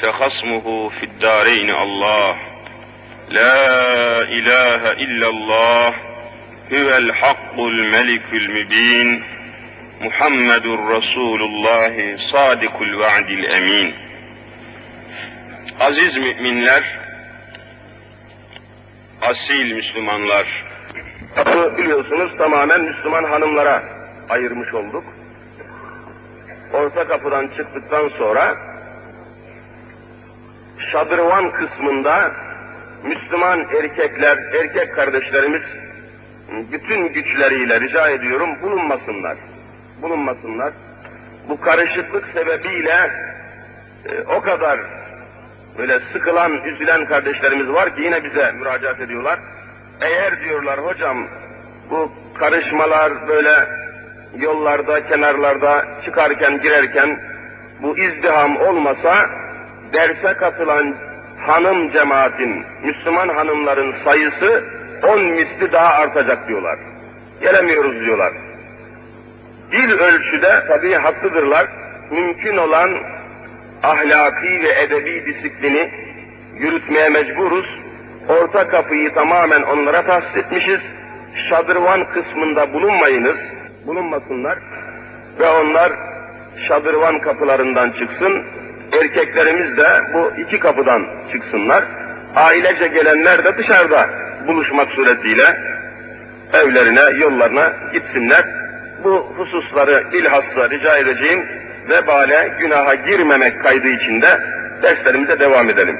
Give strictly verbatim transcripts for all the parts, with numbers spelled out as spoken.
فخصمه في الدارين الله لا إله إلا الله هو الحق الملك المبين محمد رسول الله صادق الوعد الأمين. Aziz müminler, asil Müslümanlar, biliyorsunuz tamamen Müslüman hanımlara ayırmış olduk. Orta kapıdan çıktıktan sonra şadırvan kısmında Müslüman erkekler, erkek kardeşlerimiz bütün güçleriyle rica ediyorum bulunmasınlar. Bulunmasınlar. Bu karışıklık sebebiyle e, o kadar böyle sıkılan, üzülen kardeşlerimiz var ki yine bize müracaat ediyorlar. Eğer diyorlar hocam bu karışmalar böyle yollarda, kenarlarda çıkarken, girerken bu izdiham olmasa derse katılan hanım cemaatin, Müslüman hanımların sayısı on misli daha artacak diyorlar. Gelemiyoruz diyorlar. Bir ölçüde tabii haklıdırlar. Mümkün olan ahlaki ve edebi disiplini yürütmeye mecburuz. Orta kapıyı tamamen onlara tahsis etmişiz. Şadırvan kısmında bulunmayınız, bulunmasınlar ve onlar şadırvan kapılarından çıksın. Erkeklerimiz de bu iki kapıdan çıksınlar. Ailece gelenler de dışarıda buluşmak suretiyle evlerine, yollarına gitsinler. Bu hususları bilhassa rica edeceğim vebale, günaha girmemek kaydı içinde derslerimize devam edelim.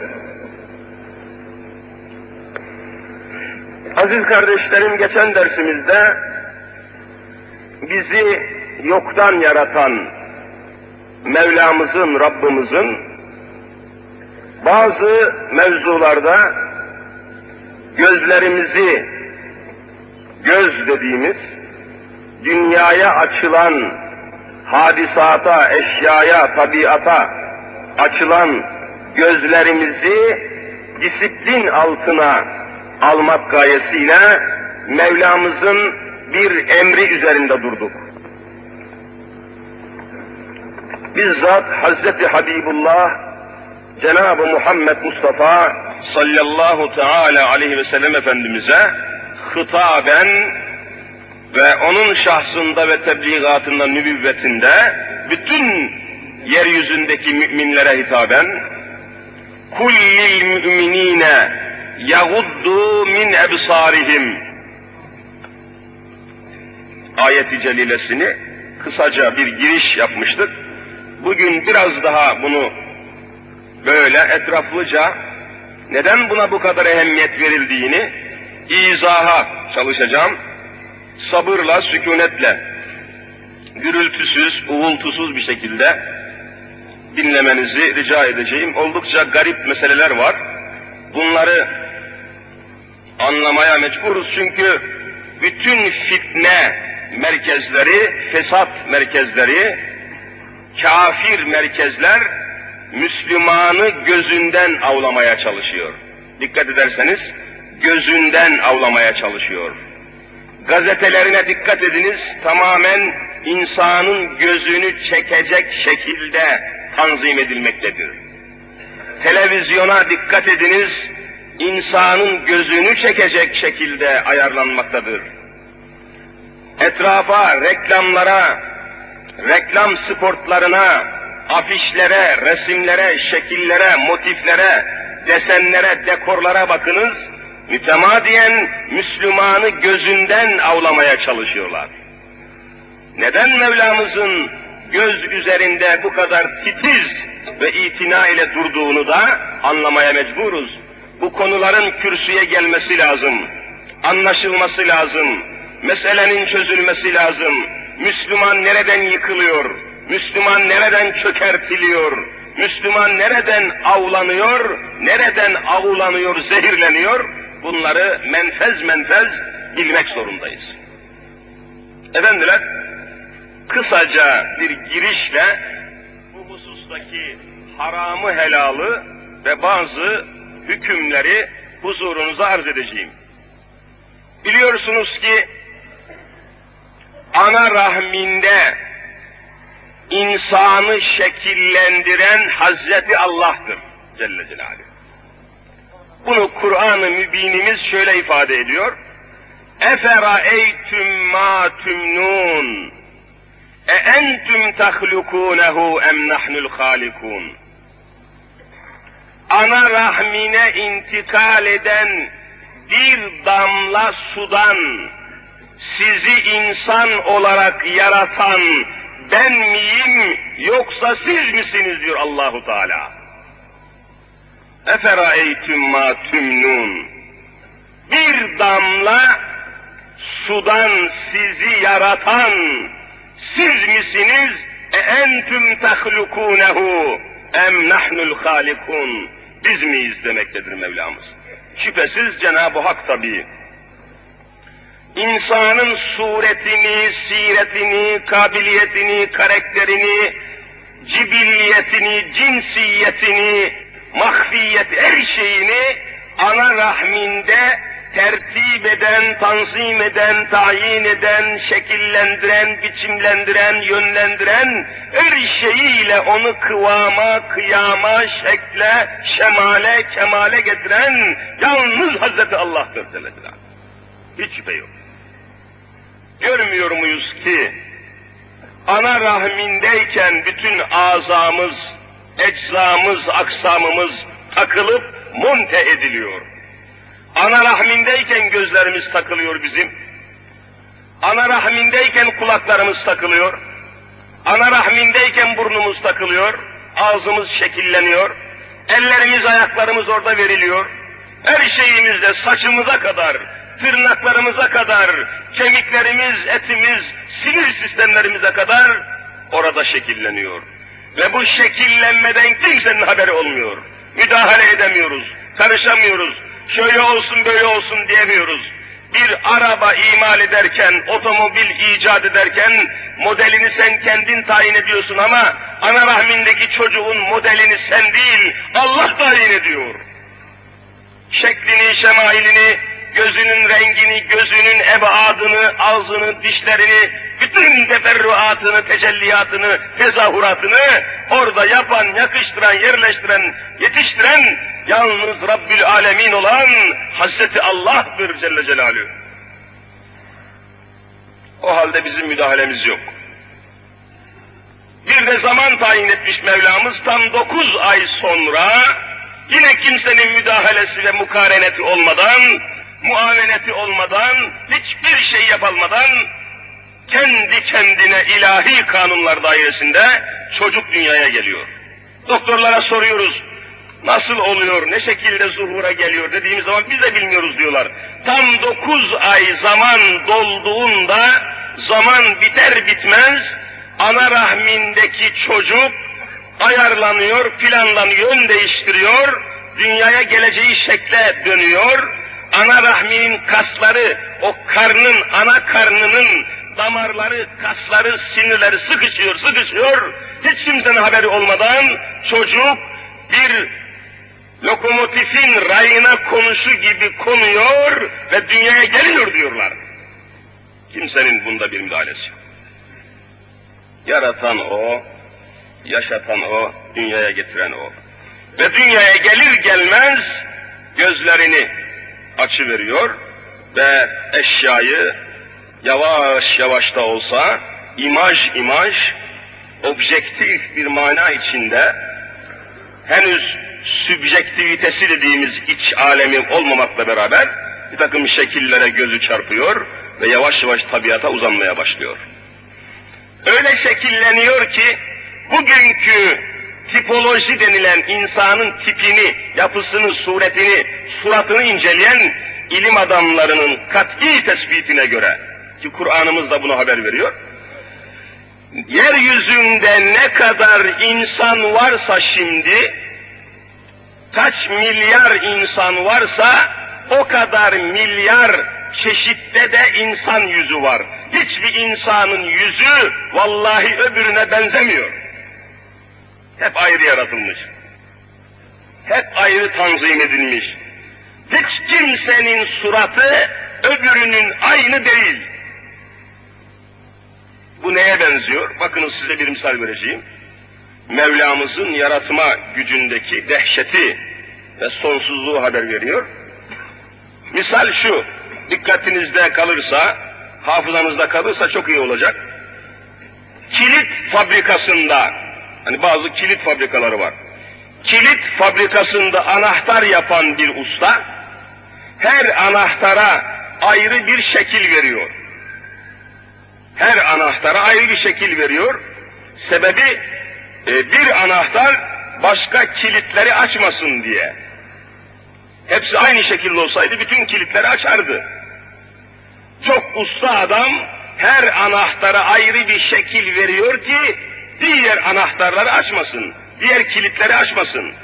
Aziz kardeşlerim, geçen dersimizde bizi yoktan yaratan Mevlamızın, Rabbimizin bazı mevzularda gözlerimizi, göz dediğimiz dünyaya açılan, hadisata, eşyaya, tabiata açılan gözlerimizi disiplin altına almak gayesiyle Mevlamızın bir emri üzerinde durduk. Bizzat Hazreti Habibullah, Cenab-ı Muhammed Mustafa sallallahu teala aleyhi ve sellem Efendimiz'e hitaben ve onun şahsında ve tebliğatında, nübüvvetinde bütün yeryüzündeki müminlere hitaben kullil müminine yaguddu min ebsarihim ayet-i celilesini kısaca bir giriş yapmıştık. Bugün biraz daha bunu böyle etraflıca neden buna bu kadar ehemmiyet verildiğini izaha çalışacağım. Sabırla, sükunetle, gürültüsüz, uğultusuz bir şekilde dinlemenizi rica edeceğim. Oldukça garip meseleler var. Bunları anlamaya mecburuz çünkü bütün fitne merkezleri, fesat merkezleri, kafir merkezler Müslümanı gözünden avlamaya çalışıyor. Dikkat ederseniz gözünden avlamaya çalışıyor. Gazetelerine dikkat ediniz, tamamen insanın gözünü çekecek şekilde tanzim edilmektedir. Televizyona dikkat ediniz, insanın gözünü çekecek şekilde ayarlanmaktadır. Etrafa, reklamlara, reklam spotlarına, afişlere, resimlere, şekillere, motiflere, desenlere, dekorlara bakınız, mütemadiyen Müslümanı gözünden avlamaya çalışıyorlar. Neden Mevlamızın göz üzerinde bu kadar titiz ve itina ile durduğunu da anlamaya mecburuz. Bu konuların kürsüye gelmesi lazım, anlaşılması lazım, meselenin çözülmesi lazım. Müslüman nereden yıkılıyor, Müslüman nereden çökertiliyor, Müslüman nereden avlanıyor, nereden avulanıyor, zehirleniyor, bunları menfez menfez bilmek zorundayız. Efendiler, kısaca bir girişle bu husustaki haramı helalı ve bazı hükümleri huzurunuza arz edeceğim. Biliyorsunuz ki ana rahminde insanı şekillendiren Hazreti Allah'tır. Celle Celaluhu. Bunu Kur'an-ı Mübinimiz şöyle ifade ediyor. اَفَرَأَيْتُمْ مَا تُمْنُونَ اَاَنْتُمْ تَخْلُقُونَهُ اَمْ نَحْنُ الْخَالِقُونَ. Ana rahmine intikal eden bir damla sudan sizi insan olarak yaratan ben miyim yoksa siz misiniz diyor Allahu Teala. Efera'eytüm ma tümnun. Bir damla sudan sizi yaratan siz misiniz? E entüm tehlukunehu em nahnul halikun. Biz miyiz demektedir Mevlamız. Şüphesiz Cenab-ı Hak tabii İnsanın suretini, siretini, kabiliyetini, karakterini, cibilliyetini, cinsiyetini, mahfiyet her şeyini ana rahminde tertip eden, tanzim eden, tayin eden, şekillendiren, biçimlendiren, yönlendiren, her şeyiyle onu kıvama, kıyama, şekle, şemale, kemale getiren yalnız Hazreti Allah'tır dediler. Hiç şüphe yok. Görmüyor muyuz ki ana rahmindeyken bütün azamız, eczamız, aksamımız takılıp monte ediliyor. Ana rahmindeyken gözlerimiz takılıyor bizim. Ana rahmindeyken kulaklarımız takılıyor. Ana rahmindeyken burnumuz takılıyor. Ağzımız şekilleniyor. Ellerimiz, ayaklarımız orada veriliyor. Her şeyimizde saçımıza kadar, tırnaklarımıza kadar, kemiklerimiz, etimiz, sinir sistemlerimize kadar orada şekilleniyor. Ve bu şekillenmeden kimsenin haberi olmuyor. Müdahale edemiyoruz, karışamıyoruz. Şöyle olsun böyle olsun diyemiyoruz. Bir araba imal ederken, otomobil icat ederken modelini sen kendin tayin ediyorsun ama ana rahmindeki çocuğun modelini sen değil Allah tayin ediyor. Şeklini, şemailini, gözünün rengini, gözünün ebadını, ağzını, dişlerini, bütün teferruatını, tecelliyatını, tezahüratını orada yapan, yakıştıran, yerleştiren, yetiştiren yalnız Rabbül Alemin olan Hazreti Allah'tır Celle Celaluhu. O halde bizim müdahalemiz yok. Bir de zaman tayin etmiş Mevlamız tam dokuz ay sonra yine kimsenin müdahalesi ve mukareneti olmadan, muaveneti olmadan, hiçbir şey yapılmadan kendi kendine ilahi kanunlar dairesinde çocuk dünyaya geliyor. Doktorlara soruyoruz, nasıl oluyor, ne şekilde zuhura geliyor dediğimiz zaman biz de bilmiyoruz diyorlar. Tam dokuz ay zaman dolduğunda, zaman biter bitmez, ana rahmindeki çocuk ayarlanıyor, planlanıyor, yön değiştiriyor, dünyaya geleceği şekle dönüyor. Ana rahminin kasları, o karnın, ana karnının damarları, kasları, sinirleri sıkışıyor, sıkışıyor. Hiç kimsenin haberi olmadan çocuk bir lokomotifin rayına konuşu gibi konuyor ve dünyaya geliyor diyorlar. Kimsenin bunda bir müdahalesi yok. Yaratan o, yaşatan o, dünyaya getiren o. Ve dünyaya gelir gelmez gözlerini açıveriyor ve eşyayı yavaş yavaş da olsa imaj imaj, objektif bir mana içinde henüz sübjektivitesi dediğimiz iç alemi olmamakla beraber bir takım şekillere gözü çarpıyor ve yavaş yavaş tabiata uzanmaya başlıyor. Öyle şekilleniyor ki bugünkü tipoloji denilen insanın tipini, yapısını, suretini, suratını inceleyen ilim adamlarının kat'i tespitine göre, ki Kur'an'ımız da buna haber veriyor, yeryüzünde ne kadar insan varsa şimdi, kaç milyar insan varsa o kadar milyar çeşitte de insan yüzü var. Hiçbir insanın yüzü vallahi öbürüne benzemiyor. Hep ayrı yaratılmış. Hep ayrı tanzim edilmiş. Hiç kimsenin suratı öbürünün aynı değil. Bu neye benziyor? Bakınız size bir misal vereceğim. Mevlamızın yaratma gücündeki dehşeti ve sonsuzluğu haber veriyor. Misal şu, dikkatinizde kalırsa, hafızanızda kalırsa çok iyi olacak. Kilit fabrikasında, hani bazı kilit fabrikaları var. Kilit fabrikasında anahtar yapan bir usta, her anahtara ayrı bir şekil veriyor. Her anahtara ayrı bir şekil veriyor. Sebebi e, bir anahtar başka kilitleri açmasın diye. Hepsi aynı şekilde olsaydı bütün kilitleri açardı. Çok usta adam her anahtara ayrı bir şekil veriyor ki diğer anahtarları açmasın, diğer kilitleri açmasın.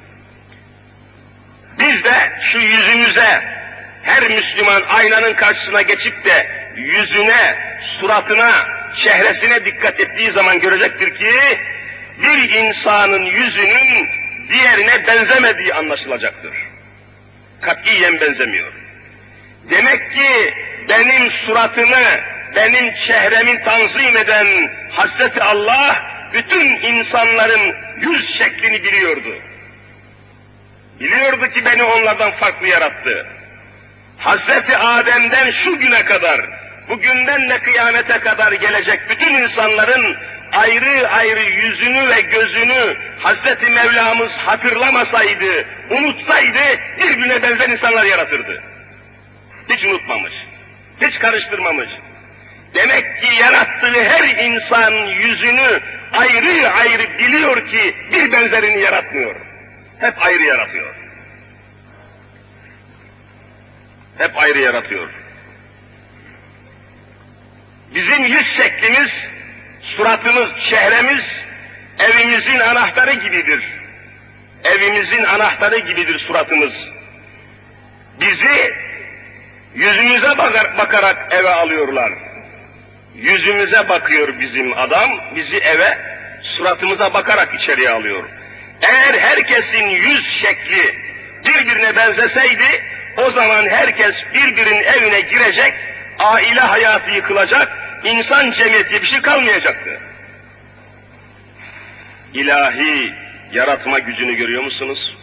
Biz de şu yüzümüze, her Müslüman aynanın karşısına geçip de yüzüne, suratına, çehresine dikkat ettiği zaman görecektir ki bir insanın yüzünün diğerine benzemediği anlaşılacaktır. Katiyen benzemiyor. Demek ki benim suratımı, benim çehremi tanzim eden Hazreti Allah bütün insanların yüz şeklini biliyordu. Biliyordu ki beni onlardan farklı yarattı. Hazreti Adem'den şu güne kadar, bugünden de kıyamete kadar gelecek bütün insanların ayrı ayrı yüzünü ve gözünü Hazreti Mevlamız hatırlamasaydı, unutsaydı birbirine benzer insanlar yaratırdı. Hiç unutmamış, hiç karıştırmamış. Demek ki yarattığı her insan yüzünü ayrı ayrı biliyor ki bir benzerini yaratmıyor. Hep ayrı yaratıyor. Hep ayrı yaratıyor. Bizim yüz şeklimiz, suratımız, çehremiz evimizin anahtarı gibidir. Evimizin anahtarı gibidir suratımız. Bizi yüzümüze bakar, bakarak eve alıyorlar. Yüzümüze bakıyor bizim adam, bizi eve suratımıza bakarak içeriye alıyor. Eğer herkesin yüz şekli birbirine benzeseydi, o zaman herkes birbirinin evine girecek, aile hayatı yıkılacak, insan cemiyeti bir şey kalmayacaktı. İlahi yaratma gücünü görüyor musunuz?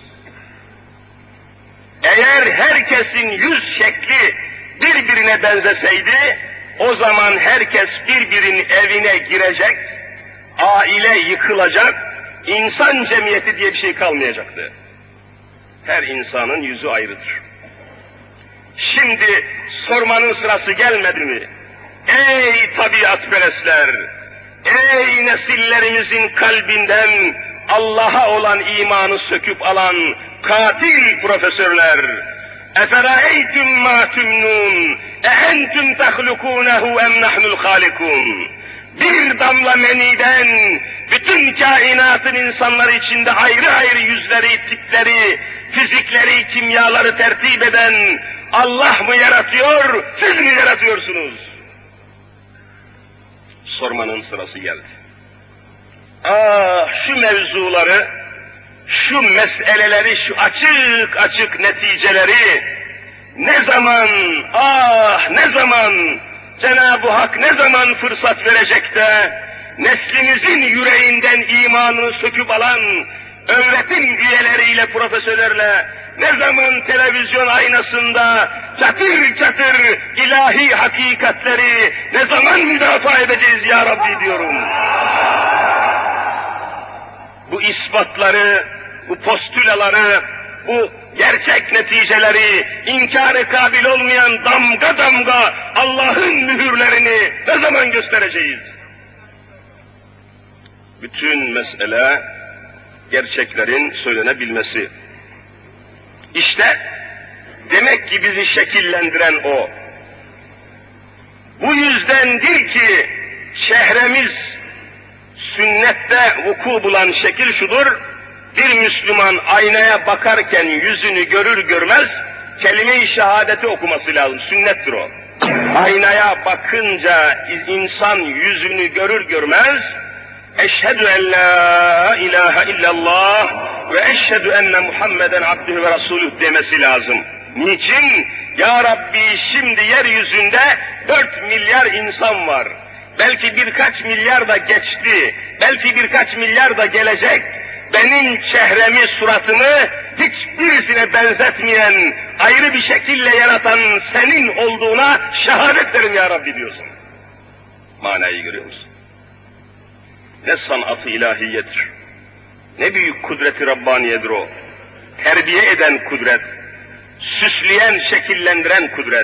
Eğer herkesin yüz şekli birbirine benzeseydi, o zaman herkes birbirinin evine girecek, aile yıkılacak, insan cemiyeti diye bir şey kalmayacaktı. Her insanın yüzü ayrıdır. Şimdi sormanın sırası gelmedi mi? Ey tabiatperestler! Ey nesillerimizin kalbinden Allah'a olan imanı söküp alan katil profesörler! Eferâeytüm mâ tümnûn, eentüm tehlukûnehu em nahnul hâlikûn. Bir damla meniden bütün kainatın insanları içinde ayrı ayrı yüzleri, tipleri, fizikleri, kimyaları tertip eden Allah mı yaratıyor, siz mi yaratıyorsunuz? Sormanın sırası geldi. Ah, şu mevzuları, şu meseleleri, şu açık açık neticeleri ne zaman, ah ne zaman Cenab-ı Hak ne zaman fırsat verecek de neslimizin yüreğinden imanını söküp alan öğretim üyeleriyle, profesörlerle ne zaman televizyon aynasında çatır çatır ilahi hakikatleri ne zaman müdafaa edeceğiz ya Rabbi diyorum. Bu ispatları, bu postülaları, bu gerçek neticeleri, inkarı kabil olmayan damga damga Allah'ın mühürlerini ne zaman göstereceğiz? Bütün mesele gerçeklerin söylenebilmesi. İşte demek ki bizi şekillendiren o. Bu yüzdendir ki şehremiz sünnette vuku bulan şekil şudur: bir Müslüman aynaya bakarken yüzünü görür görmez kelime-i şehadeti okuması lazım. Sünnettir o. Aynaya bakınca insan yüzünü görür görmez eşhedü en la ilahe illallah ve eşhedü enne Muhammeden abdühü ve rasulüh demesi lazım. Niçin? Ya Rabbi, şimdi yeryüzünde dört milyar insan var. Belki birkaç milyar da geçti. belki birkaç milyar da gelecek, benim çehremi, suratımı hiçbirisine benzetmeyen, ayrı bir şekilde yaratan senin olduğuna şehadet ederim ya Rabbi diyorsun. Manayı görüyor musun? Ne sanatı ilahiyedir, ne büyük kudreti Rabbaniyedir o. Terbiye eden kudret, süsleyen, şekillendiren kudret.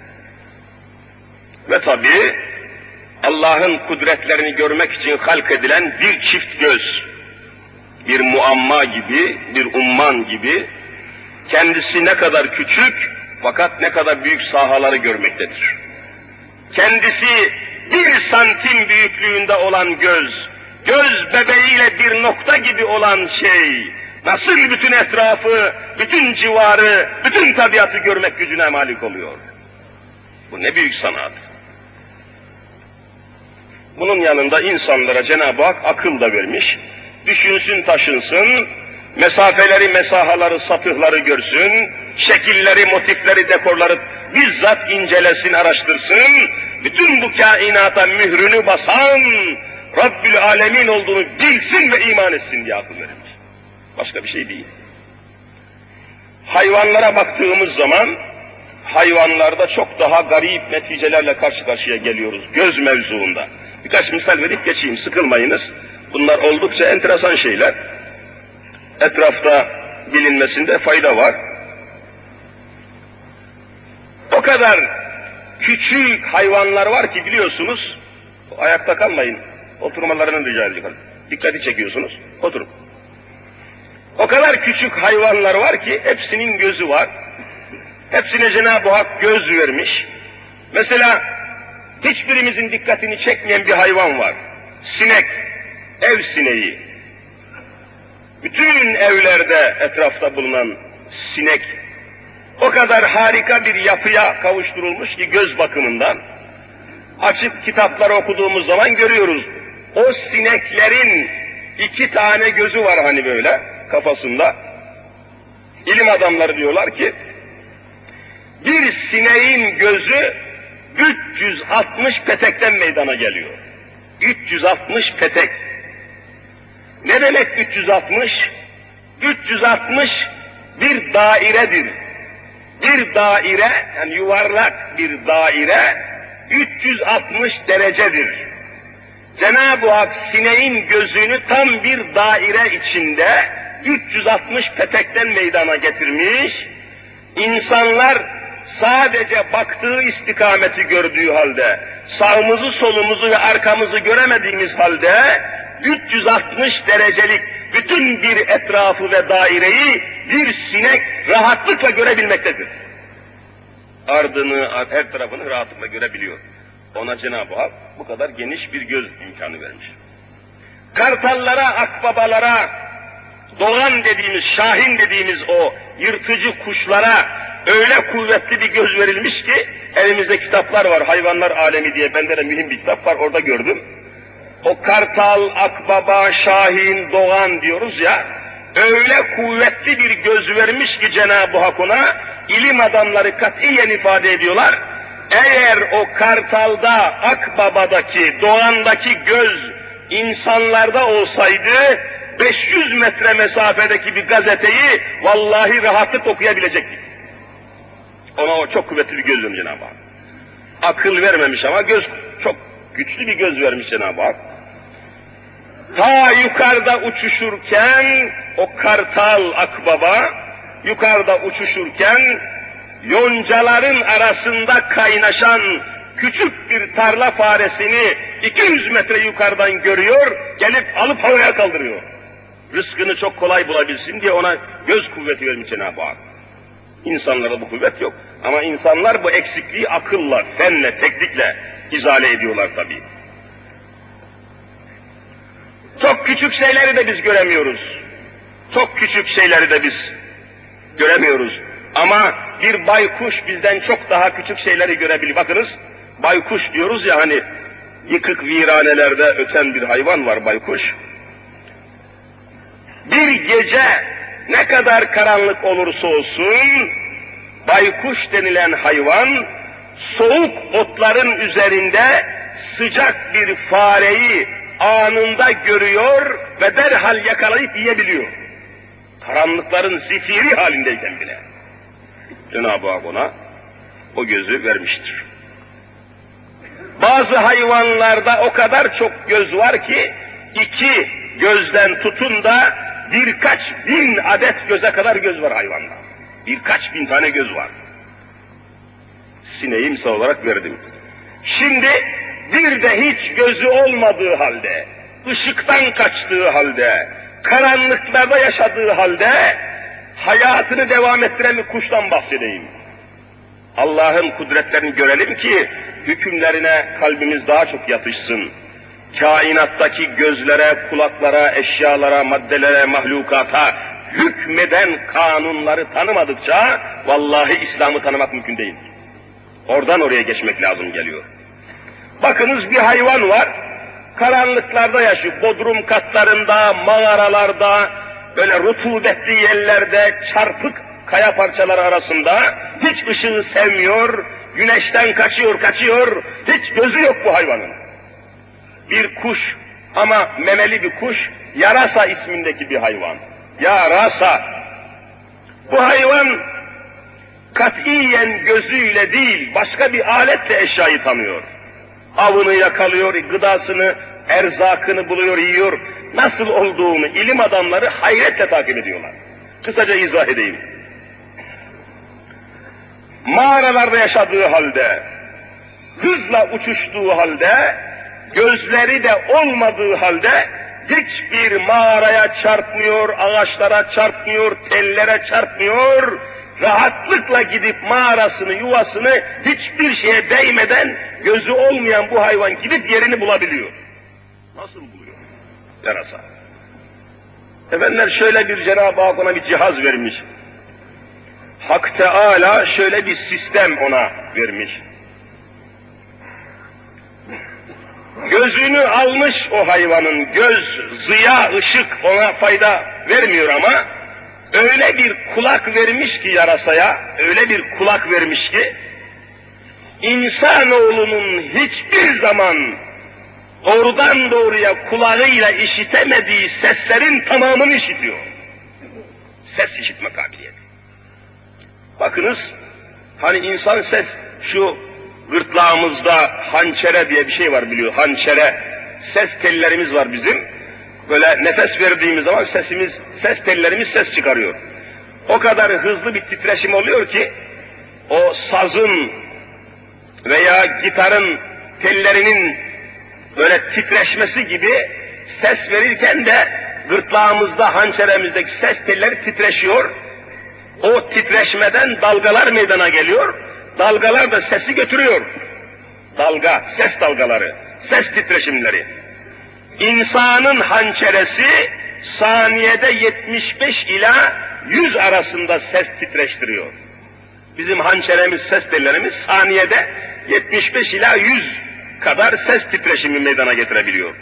Ve tabii Allah'ın kudretlerini görmek için halk edilen bir çift göz, bir muamma gibi, bir umman gibi, kendisi ne kadar küçük fakat ne kadar büyük sahaları görmektedir. Kendisi bir santim büyüklüğünde olan göz, göz bebeğiyle bir nokta gibi olan şey, nasıl bütün etrafı, bütün civarı, bütün tabiatı görmek gücüne malik oluyor. Bu ne büyük sanat. Bunun yanında insanlara Cenab-ı Hak akıl da vermiş. Düşünsün, taşınsın, mesafeleri, mesahaları, satıhları görsün, şekilleri, motifleri, dekorları bizzat incelesin, araştırsın, bütün bu kainata mührünü basan Rabbül Alemin olduğunu bilsin ve iman etsin diye akıl verilmiş. Başka bir şey değil. Hayvanlara baktığımız zaman, hayvanlarda çok daha garip neticelerle karşı karşıya geliyoruz göz mevzuunda. Birkaç misal verip geçeyim, sıkılmayınız. Bunlar oldukça enteresan şeyler. Etrafta bilinmesinde fayda var. O kadar küçük hayvanlar var ki biliyorsunuz, ayakta kalmayın, oturmalarını rica ediyorum. Dikkati çekiyorsunuz, oturun. O kadar küçük hayvanlar var ki hepsinin gözü var. Hepsine Cenab-ı Hak göz vermiş. Mesela hiçbirimizin dikkatini çekmeyen bir hayvan var. Sinek, ev sineği. Bütün evlerde etrafta bulunan sinek o kadar harika bir yapıya kavuşturulmuş ki göz bakımından. Açık kitapları okuduğumuz zaman görüyoruz. O sineklerin iki tane gözü var hani böyle kafasında. İlim adamları diyorlar ki bir sineğin gözü üç yüz altmış petekten meydana geliyor. üç yüz altmış petek. Ne demek üç yüz altmış? üç yüz altmış bir dairedir. Bir daire, yani yuvarlak bir daire üç yüz altmış derecedir. Cenab-ı Hak sineğin gözünü tam bir daire içinde üç yüz altmış petekten meydana getirmiş. İnsanlar sadece baktığı istikameti gördüğü halde, sağımızı, solumuzu ve arkamızı göremediğimiz halde üç yüz altmış derecelik bütün bir etrafı ve daireyi bir sinek rahatlıkla görebilmektedir. Ardını, her tarafını rahatlıkla görebiliyor. Ona Cenab-ı Hak bu kadar geniş bir göz imkanı vermiş. Kartallara, akbabalara, doğan dediğimiz, şahin dediğimiz o yırtıcı kuşlara öyle kuvvetli bir göz verilmiş ki, elimizde kitaplar var, hayvanlar alemi diye, bende de mühim bir kitap var, orada gördüm. O kartal, akbaba, şahin, doğan diyoruz ya, öyle kuvvetli bir göz vermiş ki Cenab-ı Hak ona, ilim adamları katiyen ifade ediyorlar, eğer o kartalda, akbabadaki, doğandaki göz insanlarda olsaydı, beş yüz metre mesafedeki bir gazeteyi vallahi rahatlık okuyabilecektik. Ona o çok kuvvetli bir göz vermiş Cenab-ı Hak. Akıl vermemiş ama göz, çok güçlü bir göz vermiş Cenab-ı Hak. Ta yukarıda uçuşurken o kartal akbaba, yukarıda uçuşurken yoncaların arasında kaynaşan küçük bir tarla faresini iki yüz metre yukarıdan görüyor, gelip alıp havaya kaldırıyor. Rızkını çok kolay bulabilsin diye ona göz kuvveti vermiş Cenab-ı Hak. İnsanlarda bu kuvvet yok. Ama insanlar bu eksikliği akılla, fenle, teknikle izale ediyorlar tabii. Çok küçük şeyleri de biz göremiyoruz. Çok küçük şeyleri de biz göremiyoruz. Ama bir baykuş bizden çok daha küçük şeyleri görebiliyor. Bakınız, baykuş diyoruz ya hani, yıkık viranelerde öten bir hayvan var baykuş. Bir gece ne kadar karanlık olursa olsun, baykuş denilen hayvan, soğuk otların üzerinde sıcak bir fareyi anında görüyor ve derhal yakalayıp yiyebiliyor. Karanlıkların zifiri halindeyken bile. Cenab-ı Hak ona o gözü vermiştir. Bazı hayvanlarda o kadar çok göz var ki, iki gözden tutun da birkaç bin adet göze kadar göz var hayvanda. Birkaç bin tane göz var. Sineği misal olarak verdim. Şimdi bir de hiç gözü olmadığı halde, ışıktan kaçtığı halde, karanlıklarda yaşadığı halde hayatını devam ettiren bir kuştan bahsedeyim. Allah'ın kudretlerini görelim ki hükümlerine kalbimiz daha çok yatışsın. Kainattaki gözlere, kulaklara, eşyalara, maddelere, mahlukata hükmeden kanunları tanımadıkça vallahi İslam'ı tanımak mümkün değil. Oradan oraya geçmek lazım geliyor. Bakınız bir hayvan var, karanlıklarda yaşıyor, bodrum katlarında, mağaralarda, böyle rutubetli yerlerde, çarpık kaya parçaları arasında, hiç ışığı sevmiyor, güneşten kaçıyor, kaçıyor, hiç gözü yok bu hayvanın. Bir kuş, ama memeli bir kuş, yarasa ismindeki bir hayvan. Yarasa. Bu hayvan katiyen gözüyle değil, başka bir aletle eşyayı tanıyor. Avını yakalıyor, gıdasını, erzakını buluyor, yiyor. Nasıl olduğunu ilim adamları hayretle takip ediyorlar. Kısaca izah edeyim. Mağaralarda yaşadığı halde, hızla uçuştuğu halde, gözleri de olmadığı halde, hiçbir mağaraya çarpmıyor, ağaçlara çarpmıyor, tellere çarpmıyor, rahatlıkla gidip mağarasını, yuvasını hiçbir şeye değmeden gözü olmayan bu hayvan gidip yerini bulabiliyor. Nasıl buluyor? Yarasa. Efendiler şöyle bir Cenab-ı Hak ona bir cihaz vermiş. Hak Teâlâ şöyle bir sistem ona vermiş. Gözünü almış o hayvanın, göz, ziya, ışık ona fayda vermiyor ama öyle bir kulak vermiş ki yarasaya, öyle bir kulak vermiş ki insanoğlunun hiçbir zaman doğrudan doğruya kulağıyla işitemediği seslerin tamamını işitiyor. Ses işitme kabiliyeti. Bakınız, hani insan ses, şu gırtlağımızda hançere diye bir şey var biliyor, hançere, ses tellerimiz var bizim. Böyle nefes verdiğimiz zaman sesimiz, ses tellerimiz ses çıkarıyor. O kadar hızlı bir titreşim oluyor ki, o sazın veya gitarın tellerinin böyle titreşmesi gibi ses verirken de gırtlağımızda, hançeremizdeki ses telleri titreşiyor. O titreşmeden dalgalar meydana geliyor. Dalgalar da sesi götürüyor. Dalga, ses dalgaları, ses titreşimleri. İnsanın hançeresi saniyede yetmiş beş ila yüz arasında ses titreştiriyor. Bizim hançeremiz, ses tellerimiz saniyede yetmiş beş ila yüz kadar ses titreşimi meydana getirebiliyor.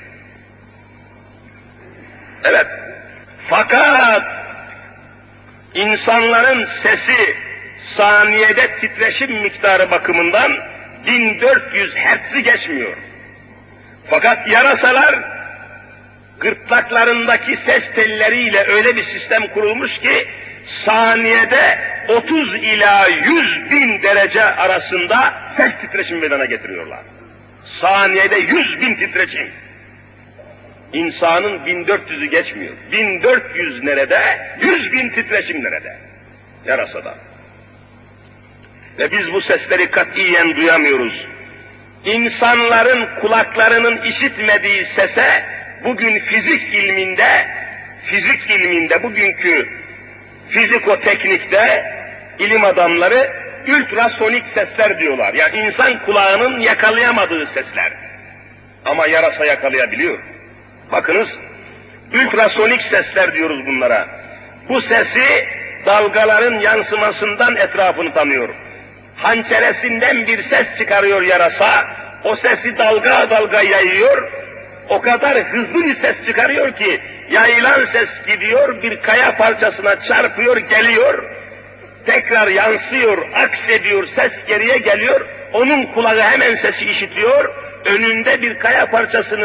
Evet, fakat insanların sesi saniyede titreşim miktarı bakımından bin dört yüz hertz'i geçmiyor. Fakat yarasalar gırtlaklarındaki ses telleriyle öyle bir sistem kurulmuş ki saniyede otuz ila yüz bin derece arasında ses titreşim meydana getiriyorlar. Saniyede yüz bin titreşim. İnsanın bin dört yüz'ü geçmiyor. bin dört yüz nerede? yüz bin titreşim nerede? Yarasada. Ve biz bu sesleri katiyen duyamıyoruz. İnsanların kulaklarının işitmediği sese bugün fizik ilminde, fizik ilminde bugünkü fizikoteknikte ilim adamları ultrasonik sesler diyorlar. Yani insan kulağının yakalayamadığı sesler. Ama yarasa yakalayabiliyor. Bakınız, ultrasonik sesler diyoruz bunlara. Bu sesi dalgaların yansımasından etrafını tanıyor. Hançeresinden bir ses çıkarıyor yarasa, o sesi dalga dalga yayıyor, o kadar hızlı bir ses çıkarıyor ki, yayılan ses gidiyor, bir kaya parçasına çarpıyor, geliyor, tekrar yansıyor, aksediyor, ses geriye geliyor, onun kulağı hemen sesi işitiyor, önünde bir kaya parçasını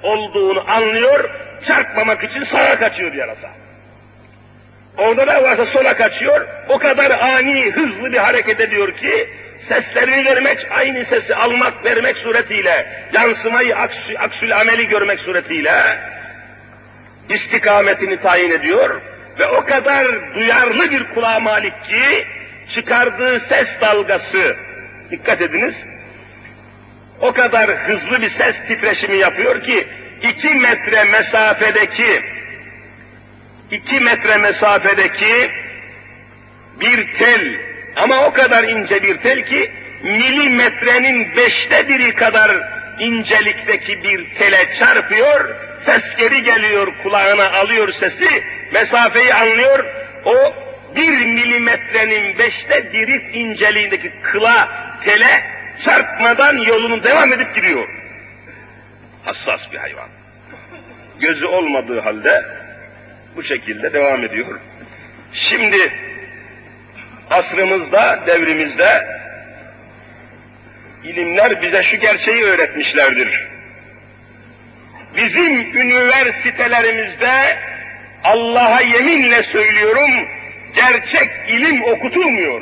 olduğunu anlıyor, çarpmamak için sağa kaçıyor yarasa. Orada da varsa sola kaçıyor, o kadar ani, hızlı bir hareket ediyor ki, seslerini vermek, aynı sesi almak, vermek suretiyle, yansımayı, aksül, aksül ameli görmek suretiyle, istikametini tayin ediyor ve o kadar duyarlı bir kulağa malik ki, çıkardığı ses dalgası, dikkat ediniz, o kadar hızlı bir ses titreşimi yapıyor ki, iki metre mesafedeki, iki metre mesafedeki bir tel, ama o kadar ince bir tel ki, milimetrenin beşte biri kadar incelikteki bir tele çarpıyor, ses geri geliyor, kulağına alıyor sesi, mesafeyi anlıyor, o bir milimetrenin beşte biri inceliğindeki kıla, tele çarpmadan yolunu devam edip gidiyor. Hassas bir hayvan. Gözü olmadığı halde bu şekilde devam ediyor. Şimdi asrımızda, devrimizde ilimler bize şu gerçeği öğretmişlerdir. Bizim üniversitelerimizde Allah'a yeminle söylüyorum, gerçek ilim okutulmuyor.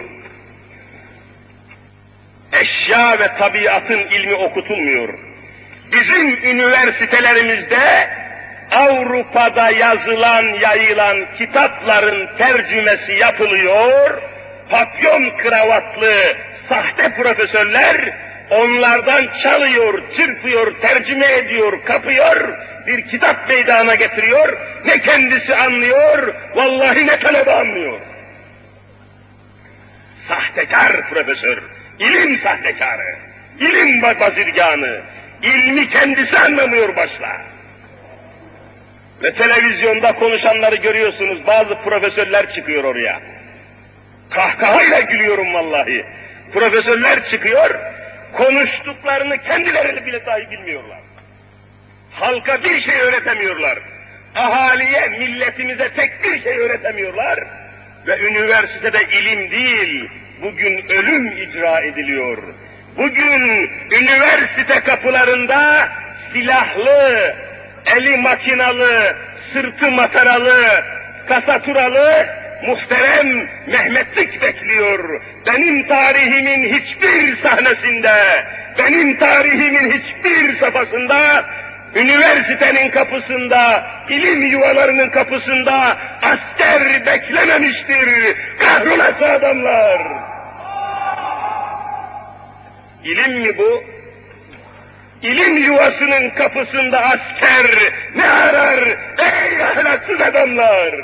Eşya ve tabiatın ilmi okutulmuyor. Bizim üniversitelerimizde Avrupa'da yazılan, yayılan kitapların tercümesi yapılıyor, papyon kravatlı sahte profesörler onlardan çalıyor, çırpıyor, tercüme ediyor, kapıyor, bir kitap meydana getiriyor, ne kendisi anlıyor, vallahi ne talebe anlıyor. Sahtekar profesör, ilim sahtekarı, ilim bazirganı, ilmi kendisi anlamıyor başla. Ve televizyonda konuşanları görüyorsunuz, bazı profesörler çıkıyor oraya. Kahkahayla gülüyorum vallahi. Profesörler çıkıyor, konuştuklarını kendileri bile dahi bilmiyorlar. Halka bir şey öğretemiyorlar. Ahaliye, milletimize tek bir şey öğretemiyorlar. Ve üniversitede ilim değil, bugün ölüm icra ediliyor. Bugün üniversite kapılarında silahlı, eli makinalı, sırtı mataralı, kasaturalı, muhterem Mehmetlik bekliyor. Benim tarihimin hiçbir sahnesinde, benim tarihimin hiçbir safhasında, üniversitenin kapısında, ilim yuvalarının kapısında asker beklememiştir. Kahrolası adamlar! İlim mi bu? İlim yuvasının kapısında asker ne arar ey ahlaksız adamlar?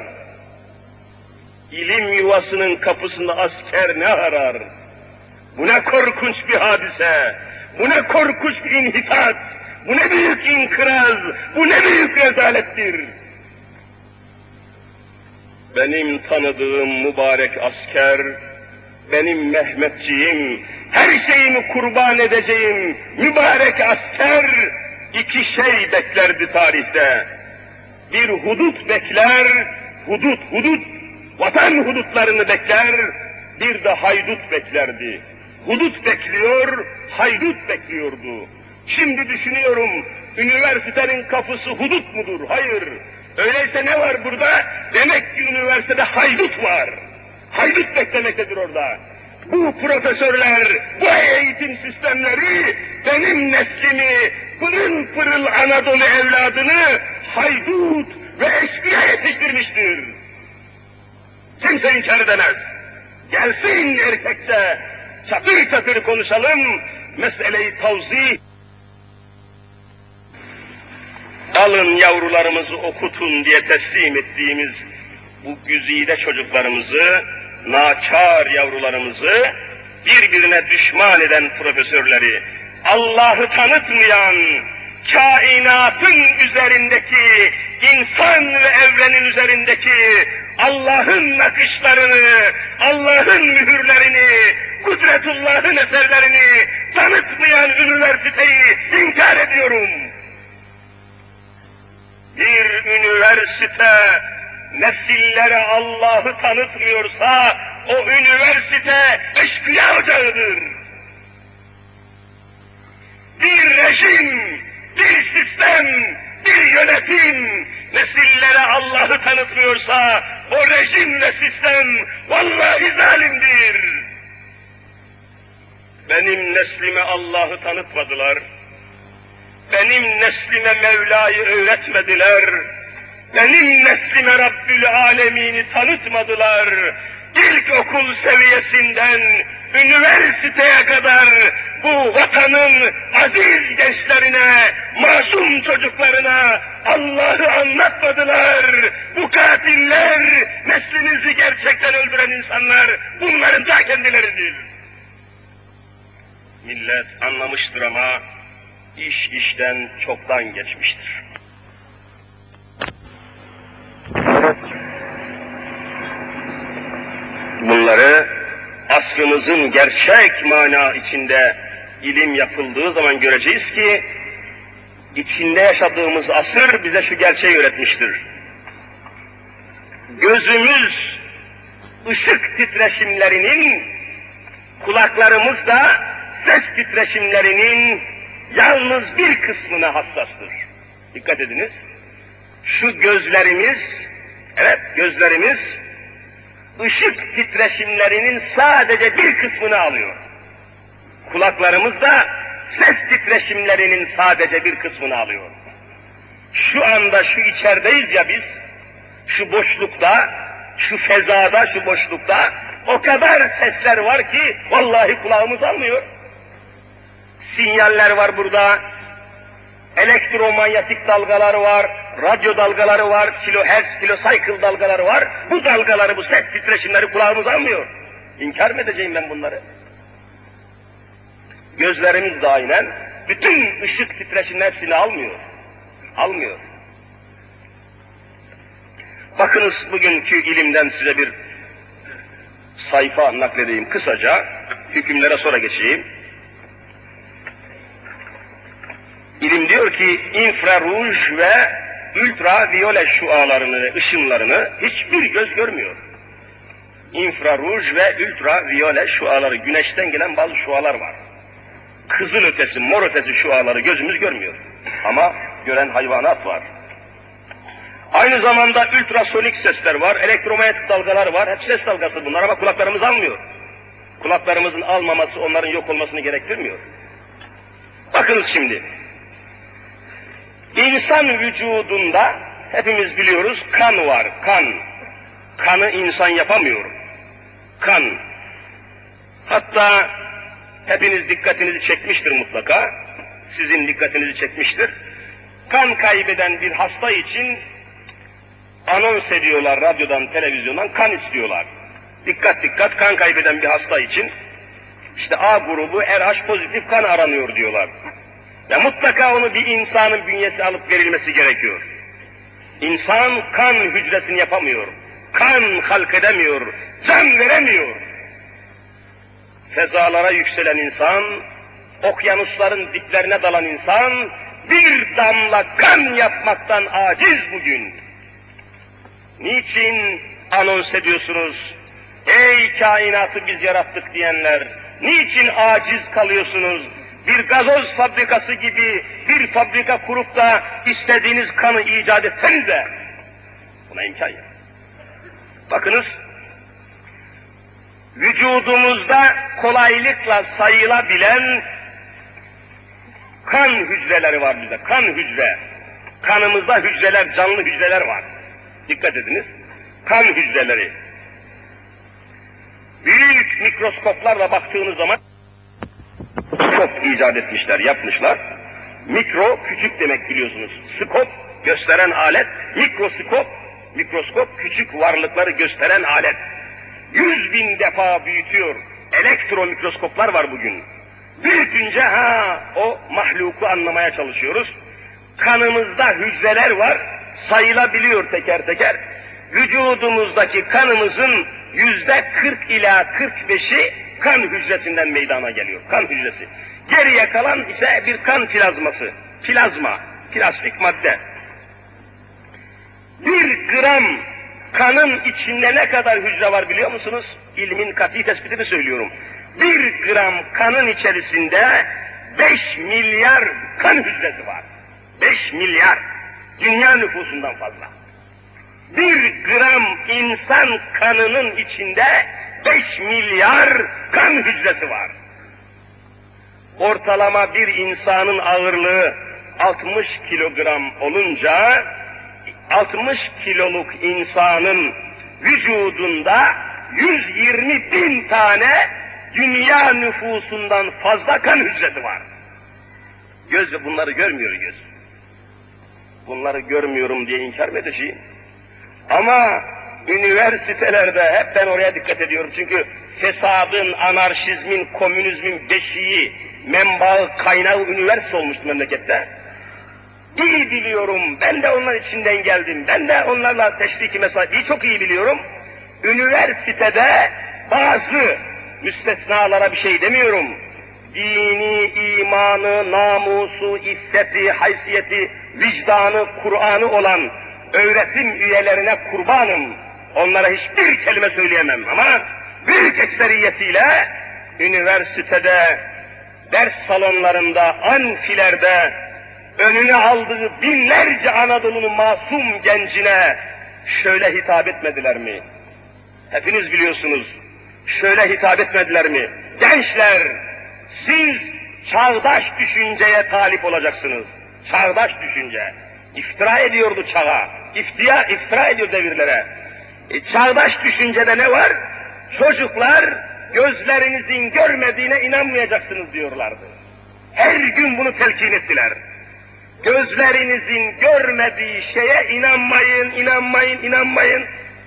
İlim yuvasının kapısında asker ne arar? Bu ne korkunç bir hadise, bu ne korkunç bir inhitat, bu ne büyük inkıraz, bu ne büyük rezalettir. Benim tanıdığım mübarek asker, benim Mehmetçiğim, her şeyimi kurban edeceğim mübarek asker, iki şey beklerdi tarihte. Bir hudut bekler, hudut, hudut, vatan hudutlarını bekler, bir de haydut beklerdi. Hudut bekliyor, haydut bekliyordu. Şimdi düşünüyorum, üniversitenin kapısı hudut mudur? Hayır. Öyleyse ne var burada? Demek ki üniversitede haydut var. Haydut beklemektedir orada. Bu profesörler, bu eğitim sistemleri benim neslimi, pırıl pırıl Anadolu evladını haydut ve eşkıya yetiştirmiştir. Kimse inkar edemez. Gelsin erkekse, çatır çatır konuşalım, meseleyi tavzih. Alın yavrularımızı okutun diye teslim ettiğimiz bu güzide çocuklarımızı, naçar yavrularımızı, birbirine düşman eden profesörleri, Allah'ı tanıtmayan, kainatın üzerindeki, insan ve evrenin üzerindeki Allah'ın nakışlarını, Allah'ın mühürlerini, Kudretullah'ın eserlerini tanıtmayan üniversiteyi inkar ediyorum. Bir üniversite nesillere Allah'ı tanıtmıyorsa, o üniversite eşkıya ocağıdır. Bir rejim, bir sistem bir yönetim nesillere Allah'ı tanıtmıyorsa o rejim ve sistem vallahi zalimdir. Benim neslime Allah'ı tanıtmadılar. Benim neslime Mevla'yı öğretmediler. Benim neslime Rabbül Alemin'i tanıtmadılar. İlkokul seviyesinden üniversiteye kadar bu vatanın aziz gençlerine, masum çocuklarına Allah'ı anlatmadılar. Bu katiller, neslinizi gerçekten öldüren insanlar, bunların da kendileridir. Millet anlamıştır ama iş işten çoktan geçmiştir. Bunları asrımızın gerçek mana içinde ilim yapıldığı zaman göreceğiz ki içinde yaşadığımız asır bize şu gerçeği öğretmiştir. Gözümüz ışık titreşimlerinin, kulaklarımız da ses titreşimlerinin yalnız bir kısmına hassastır. Dikkat ediniz. Şu gözlerimiz, evet gözlerimiz ışık titreşimlerinin sadece bir kısmını alıyor. Kulaklarımız da ses titreşimlerinin sadece bir kısmını alıyor. Şu anda şu içerideyiz ya biz, şu boşlukta, şu fezada, şu boşlukta o kadar sesler var ki vallahi kulağımız almıyor. Sinyaller var burada, elektromanyetik dalgalar var, radyo dalgaları var, kilohertz, kilocycle dalgaları var. Bu dalgaları, bu ses titreşimleri kulağımız almıyor. İnkar mı edeceğim ben bunları? Gözlerimiz de aynen, bütün ışık titreşimleri hepsini almıyor. Almıyor. Bakınız bugünkü ilimden size bir sayfa nakledeyim kısaca, hükümlere sonra geçeyim. İlim diyor ki infraruj ve ultraviyole şualarını ve ışınlarını hiçbir göz görmüyor. İnfraruj ve ultraviyole şuaları, güneşten gelen bazı şualar var. Kızıl ötesi, mor ötesi şuaları gözümüz görmüyor. Ama gören hayvanat var. Aynı zamanda ultrasonik sesler var, elektromanyetik dalgalar var. Hep ses dalgası bunlar ama kulaklarımız almıyor. Kulaklarımızın almaması onların yok olmasını gerektirmiyor. Bakınız şimdi. İnsan vücudunda hepimiz biliyoruz kan var, kan. Kanı insan yapamıyor. Kan. Hatta hepiniz dikkatinizi çekmiştir mutlaka. Sizin dikkatinizi çekmiştir. Kan kaybeden bir hasta için anons ediyorlar radyodan, televizyondan, kan istiyorlar. Dikkat dikkat, kan kaybeden bir hasta için işte A grubu R H pozitif kan aranıyor diyorlar. Ya mutlaka onu bir insanın bünyesi alıp verilmesi gerekiyor. İnsan kan hücresini yapamıyor. Kan halk edemiyor. Can veremiyor. Fezalara yükselen insan, okyanusların diplerine dalan insan, bir damla kan yapmaktan aciz bugün. Niçin anons ediyorsunuz? Ey kainatı biz yarattık diyenler, niçin aciz kalıyorsunuz? Bir gazoz fabrikası gibi bir fabrika kurup da istediğiniz kanı icat etsenize. Buna imkan yok. Bakınız, vücudumuzda kolaylıkla sayılabilen kan hücreleri var bizde, kan hücre. Kanımızda hücreler, canlı hücreler var. Dikkat ediniz, kan hücreleri. Büyük mikroskoplarla baktığınız zaman skop icat etmişler, yapmışlar. Mikro, küçük demek biliyorsunuz. Skop, gösteren alet. Mikroskop, mikroskop, küçük varlıkları gösteren alet. Yüz bin defa büyütüyor. Elektro mikroskoplar var bugün. Büyütünce ha, o mahluku anlamaya çalışıyoruz. Kanımızda hücreler var, sayılabiliyor teker teker. Vücudumuzdaki kanımızın yüzde kırk ila kırk beşi kan hücresinden meydana geliyor, kan hücresi. Geriye kalan ise bir kan plazması, plazma, plastik madde. Bir gram kanın içinde ne kadar hücre var biliyor musunuz? İlmin kat'i tespitini söylüyorum. Bir gram kanın içerisinde beş milyar kan hücresi var. Beş milyar. Dünya nüfusundan fazla. Bir gram insan kanının içinde beş milyar kan hücresi var. Ortalama bir insanın ağırlığı altmış kilogram olunca, altmış kiloluk insanın vücudunda yüz yirmi bin tane dünya nüfusundan fazla kan hücresi var. Göz bunları görmüyor göz. Bunları görmüyorum diye inkar mı edeceğim? Ama üniversitelerde hep ben oraya dikkat ediyorum çünkü fesadın, anarşizmin, komünizmin beşiği, menbaı, kaynağı üniversite olmuştu memlekette. İyi biliyorum, ben de onların içinden geldim, ben de onlarla teşriki mesaiyi çok iyi biliyorum. Üniversitede bazı müstesnalara bir şey demiyorum. Dini, imanı, namusu, iffeti, haysiyeti, vicdanı, Kur'an'ı olan öğretim üyelerine kurbanım. Onlara hiçbir kelime söyleyemem ama büyük ekseriyetiyle üniversitede, ders salonlarında, anfilerde önüne aldığı binlerce Anadolu'nun masum gencine şöyle hitap etmediler mi? Hepiniz biliyorsunuz. Şöyle hitap etmediler mi? Gençler, siz çağdaş düşünceye talip olacaksınız. Çağdaş düşünce. İftira ediyordu çağa. İftira, iftira ediyor devirlere. E, çağdaş düşüncede ne var? Çocuklar gözlerinizin görmediğine inanmayacaksınız diyorlardı. Her gün bunu telkin ettiler. Gözlerinizin görmediği şeye inanmayın, inanmayın, inanmayın.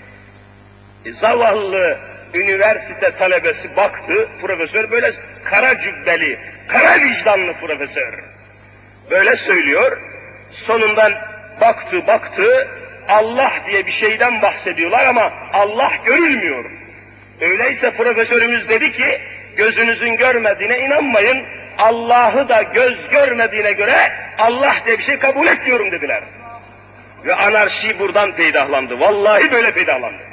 E, zavallı üniversite talebesi baktı, profesör böyle kara cübbeli, kara vicdanlı profesör. Böyle söylüyor, sonundan baktı baktı, Allah diye bir şeyden bahsediyorlar ama Allah görülmüyor. Öyleyse profesörümüz dedi ki, gözünüzün görmediğine inanmayın, Allah'ı da göz görmediğine göre Allah diye bir şey kabul etmiyorum dediler. Ve anarşi buradan peydahlandı, vallahi böyle peydahlandı.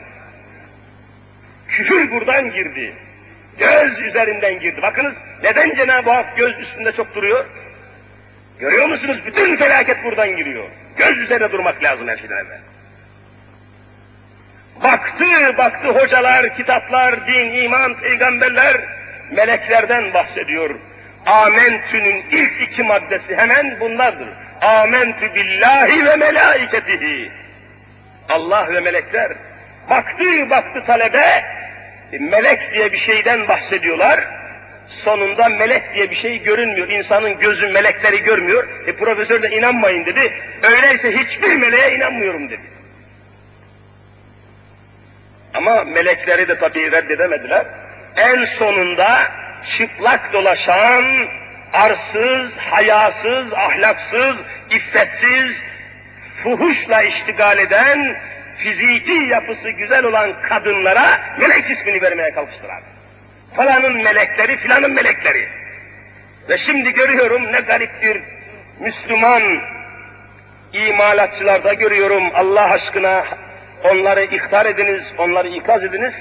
Küfür buradan girdi. Göz üzerinden girdi. Bakınız neden Cenab-ı Hak göz üstünde çok duruyor? Görüyor musunuz? Bütün felaket buradan giriyor. Göz üzerine durmak lazım her şeyden evvel. Baktı, baktı hocalar, kitaplar, din, iman, peygamberler, meleklerden bahsediyor. Amentü'nün ilk iki maddesi hemen bunlardır. Amentü billahi ve melaiketihi. Allah ve melekler. Baktı, baktı talebe, melek diye bir şeyden bahsediyorlar. Sonunda melek diye bir şey görünmüyor. İnsanın gözü melekleri görmüyor. E profesör de inanmayın dedi. Öyleyse hiçbir meleğe inanmıyorum dedi. Ama melekleri de tabii reddedemediler. En sonunda çıplak dolaşan, arsız, hayasız, ahlaksız, iffetsiz, fuhuşla iştigal eden, fiziki yapısı güzel olan kadınlara melek ismini vermeye kalkıştılar. Falanın melekleri, filanın melekleri. Ve şimdi görüyorum ne gariptir, Müslüman imalatçılarda görüyorum, Allah aşkına onları ihtar ediniz, onları ikaz ediniz.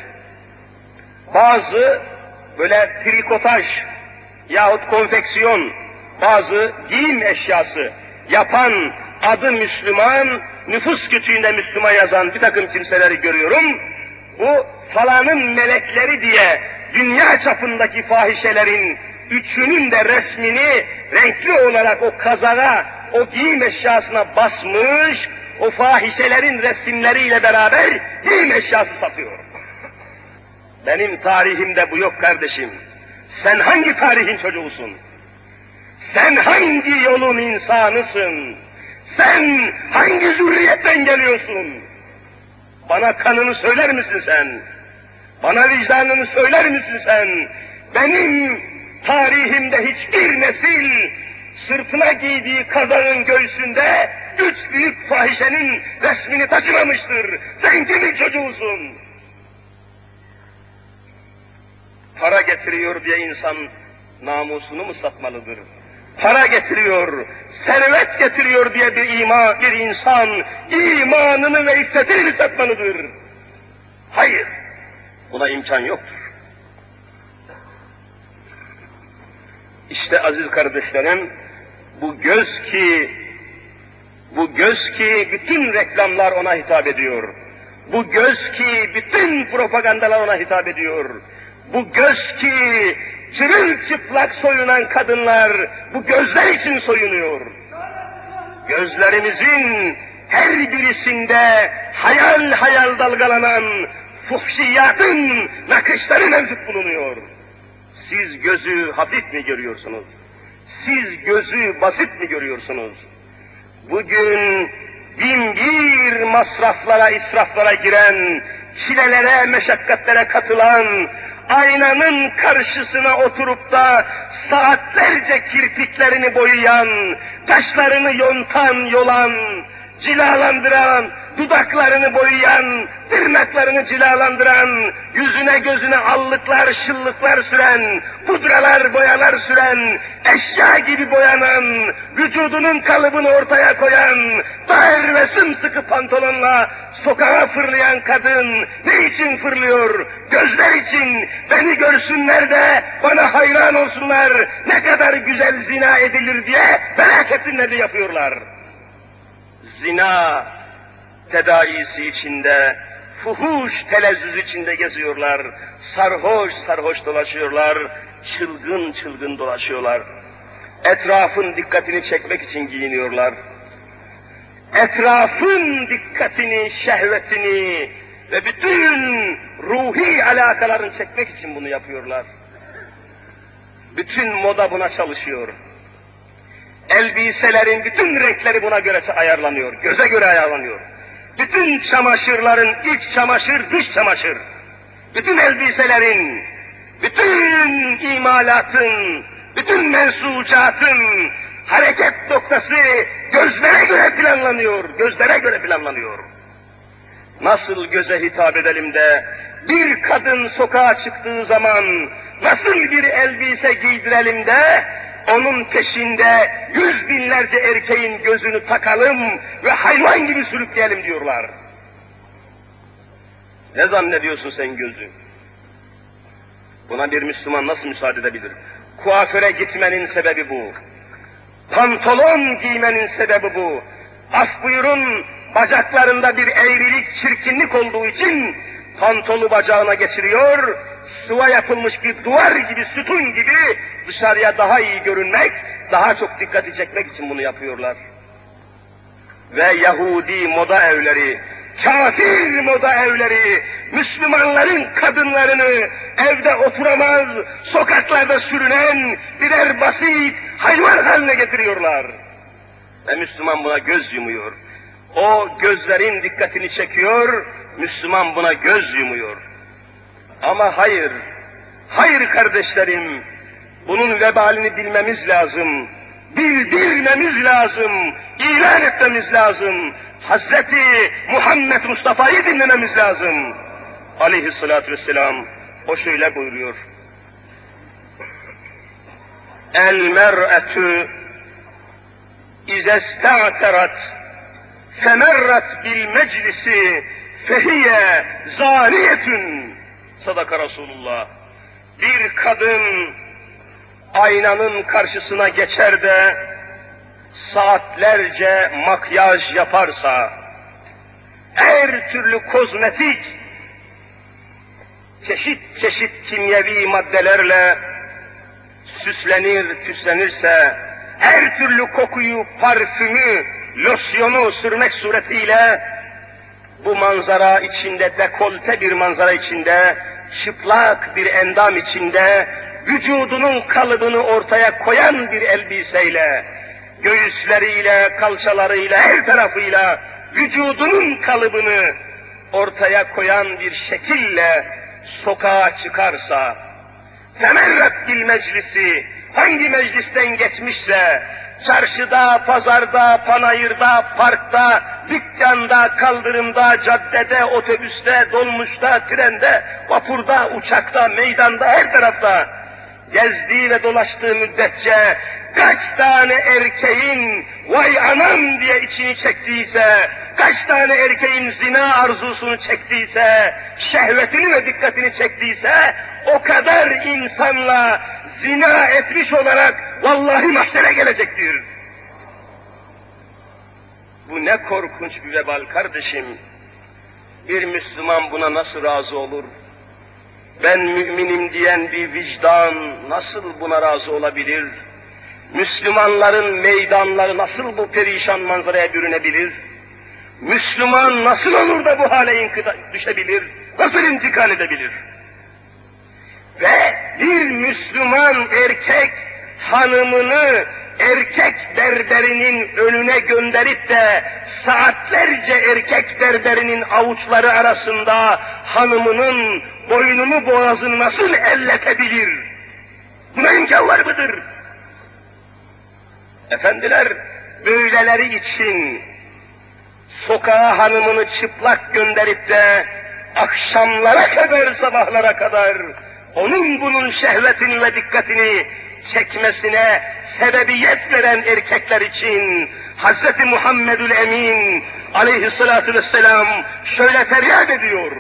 Bazı böyle trikotaj yahut konfeksiyon, bazı giyim eşyası yapan, adı Müslüman, nüfus kütüğünde Müslüman yazan bir takım kimseleri görüyorum. Bu falanın melekleri diye dünya çapındaki fahişelerin üçünün de resmini renkli olarak o kazağa, o giyim eşyasına basmış, o fahişelerin resimleriyle beraber giyim eşyası satıyor. Benim tarihimde bu yok kardeşim. Sen hangi tarihin çocuğusun? Sen hangi yolun insanısın? Sen hangi zürriyetten geliyorsun? Bana kanını söyler misin sen? Bana vicdanını söyler misin sen? Benim tarihimde hiçbir nesil sırtına giydiği kazağın göğsünde üç büyük fahişenin resmini taşımamıştır. Sen kimin çocuğusun? Para getiriyor diye insan namusunu mu satmalıdır? Para getiriyor, servet getiriyor diye bir iman, bir insan imanını ve iffetini mi satmalıdır? Hayır, buna imkan yoktur. İşte aziz kardeşlerim, bu göz ki Bu göz ki bütün reklamlar ona hitap ediyor. Bu göz ki bütün propagandalar ona hitap ediyor. Bu göz ki çırılçıplak soyunan kadınlar bu gözler için soyunuyor. Gözlerimizin her birisinde hayal hayal dalgalanan fuhşiyatın nakışları mevcut bulunuyor. Siz gözü hafif mi görüyorsunuz? Siz gözü basit mi görüyorsunuz? Bugün bin bir masraflara, israflara giren, çilelere, meşakkatlere katılan, aynanın karşısına oturup da saatlerce kirpiklerini boyayan, kaşlarını yontan, yolan, cilalandıran, dudaklarını boyayan, tırnaklarını cilalandıran, yüzüne gözüne allıklar, şıllıklar süren, pudralar, boyalar süren, eşya gibi boyanan, vücudunun kalıbını ortaya koyan, dar ve sımsıkı pantolonla sokağa fırlayan kadın ne için fırlıyor? Gözler için, beni görsünler de bana hayran olsunlar, ne kadar güzel zina edilir diye merak etsinler diye yapıyorlar. Zina tedaisi içinde, fuhuş telezzüz içinde geziyorlar, sarhoş sarhoş dolaşıyorlar, çılgın çılgın dolaşıyorlar. Etrafın dikkatini çekmek için giyiniyorlar. Etrafın dikkatini, şehvetini ve bütün ruhi alakalarını çekmek için bunu yapıyorlar. Bütün moda buna çalışıyor. Elbiselerin bütün renkleri buna göre ayarlanıyor, göze göre ayarlanıyor. Bütün çamaşırların iç çamaşır, dış çamaşır. Bütün elbiselerin, bütün imalatın, bütün mensucatın hareket noktası gözlere göre planlanıyor, gözlere göre planlanıyor. Nasıl göze hitap edelim de bir kadın sokağa çıktığı zaman nasıl bir elbise giydirelim de onun peşinde yüz binlerce erkeğin gözünü takalım ve hayvan gibi sürükleyelim diyorlar. Ne zannediyorsun sen gözü? Buna bir Müslüman nasıl müsaade edebilir? Kuaföre gitmenin sebebi bu. Pantolon giymenin sebebi bu. Af buyurun, bacaklarında bir eğrilik, çirkinlik olduğu için pantolu bacağına geçiriyor, sıva yapılmış bir duvar gibi, sütun gibi dışarıya daha iyi görünmek, daha çok dikkati çekmek için bunu yapıyorlar. Ve Yahudi moda evleri, kafir moda evleri, Müslümanların kadınlarını evde oturamaz, sokaklarda sürünen birer basit hayvan haline getiriyorlar. Ve Müslüman buna göz yumuyor. O gözlerin dikkatini çekiyor, Müslüman buna göz yumuyor. Ama hayır, hayır kardeşlerim, bunun vebalini bilmemiz lazım, bildirmemiz lazım, ilan etmemiz lazım. Hazreti Muhammed Mustafa'yı dinlememiz lazım. Aleyhissalatü vesselam, o şöyle buyuruyor. El mer'etü izesta'terat femerrat bil meclisi fehiye zaniyetün. Sadaka Resulullah. Bir kadın aynanın karşısına geçer de saatlerce makyaj yaparsa, her türlü kozmetik, çeşit çeşit kimyevi maddelerle süslenir, püslenirse, her türlü kokuyu, parfümü, losyonu sürmek suretiyle bu manzara içinde, dekolte bir manzara içinde, çıplak bir endam içinde, vücudunun kalıbını ortaya koyan bir elbiseyle, göğüsleriyle, kalçalarıyla, her tarafıyla vücudunun kalıbını ortaya koyan bir şekille sokağa çıkarsa, temerrat bil meclisi, hangi meclisten geçmişse, çarşıda, pazarda, panayırda, parkta, dükkanda, kaldırımda, caddede, otobüste, dolmuşta, trende, vapurda, uçakta, meydanda, her tarafta gezdiği ve dolaştığı müddetçe kaç tane erkeğin vay anam diye içini çektiyse, kaç tane erkeğin zina arzusunu çektiyse, şehvetini ve dikkatini çektiyse, o kadar insanla zina etmiş olarak vallahi mahşere gelecektir. Bu ne korkunç bir vebal kardeşim. Bir Müslüman buna nasıl razı olur? Ben müminim diyen bir vicdan nasıl buna razı olabilir? Müslümanların meydanları nasıl bu perişan manzaraya bürünebilir? Müslüman nasıl olur da bu hale inkıta düşebilir? Nasıl intikal edebilir? Ve bir Müslüman erkek hanımını erkek berberinin önüne gönderip de saatlerce erkek berberinin avuçları arasında hanımının boynunu boğazını nasıl elletebilir? Buna imkan var mıdır? Efendiler, böyleleri için sokağa hanımını çıplak gönderip de akşamlara kadar, sabahlara kadar onun bunun şehvetini ve dikkatini çekmesine sebebiyet veren erkekler için Hz. Muhammedül Emin aleyhissalatu vesselam şöyle feryat ediyor.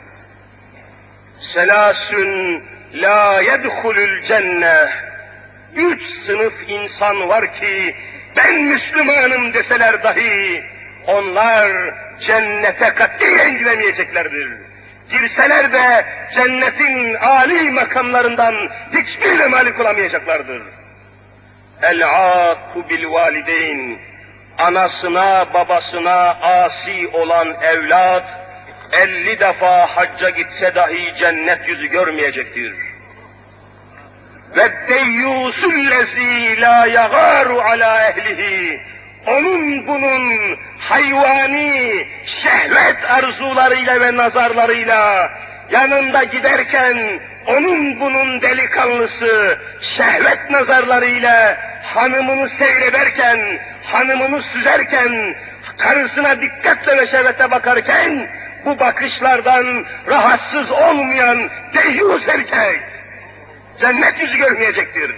Selasün la yedhulul cenne. Üç sınıf insan var ki ben Müslümanım deseler dahi onlar cennete katiyen giremeyeceklerdir. Girseler de cennetin âli makamlarından hiçbirine malik olamayacaklardır. El-âkku bil valideyn. Anasına babasına asi olan evlat elli defa hacca gitse dahi cennet yüzü görmeyecektir. Ve deyyûsüllezî lâ yagâru alâ ehlihi. Onun bunun hayvani şehvet arzularıyla ve nazarlarıyla yanında giderken onun bunun delikanlısı şehvet nazarlarıyla hanımını seyrederken, hanımını süzerken, karısına dikkatle ve şehvete bakarken bu bakışlardan rahatsız olmayan deyyus erkek cennet yüzü görmeyecektir.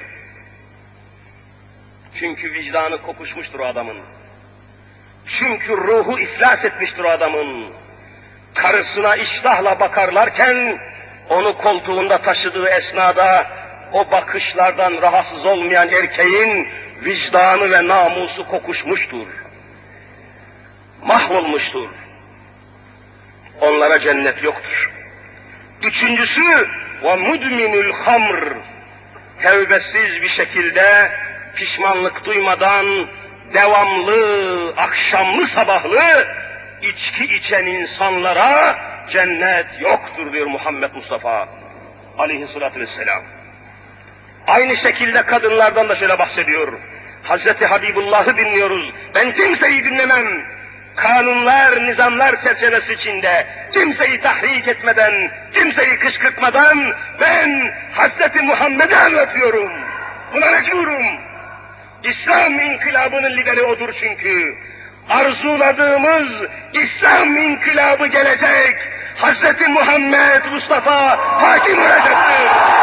Çünkü vicdanı kokuşmuştur o adamın. Çünkü ruhu iflas etmiştir o adamın. Karısına iştahla bakarlarken, onu koltuğunda taşıdığı esnada, o bakışlardan rahatsız olmayan erkeğin vicdanı ve namusu kokuşmuştur. Mahvolmuştur. Onlara cennet yoktur. Üçüncüsü, وَمُدْمِنُ الْخَمْرِ. Tevbesiz bir şekilde, pişmanlık duymadan, devamlı, akşamlı sabahlı içki içen insanlara cennet yoktur diyor Muhammed Mustafa aleyhissalatü vesselam. Aynı şekilde kadınlardan da şöyle bahsediyor. Hazreti Habibullah'ı dinliyoruz. Ben kimseyi dinlemem. Kanunlar, nizamlar çerçevesi içinde kimseyi tahrik etmeden, kimseyi kışkırtmadan ben Hazreti Muhammed'i anlatıyorum. Buna mecburum. İslam inkılabının lideri odur çünkü. Arzuladığımız İslam inkılabı gelecek. Hazreti Muhammed Mustafa hakim olacaktır.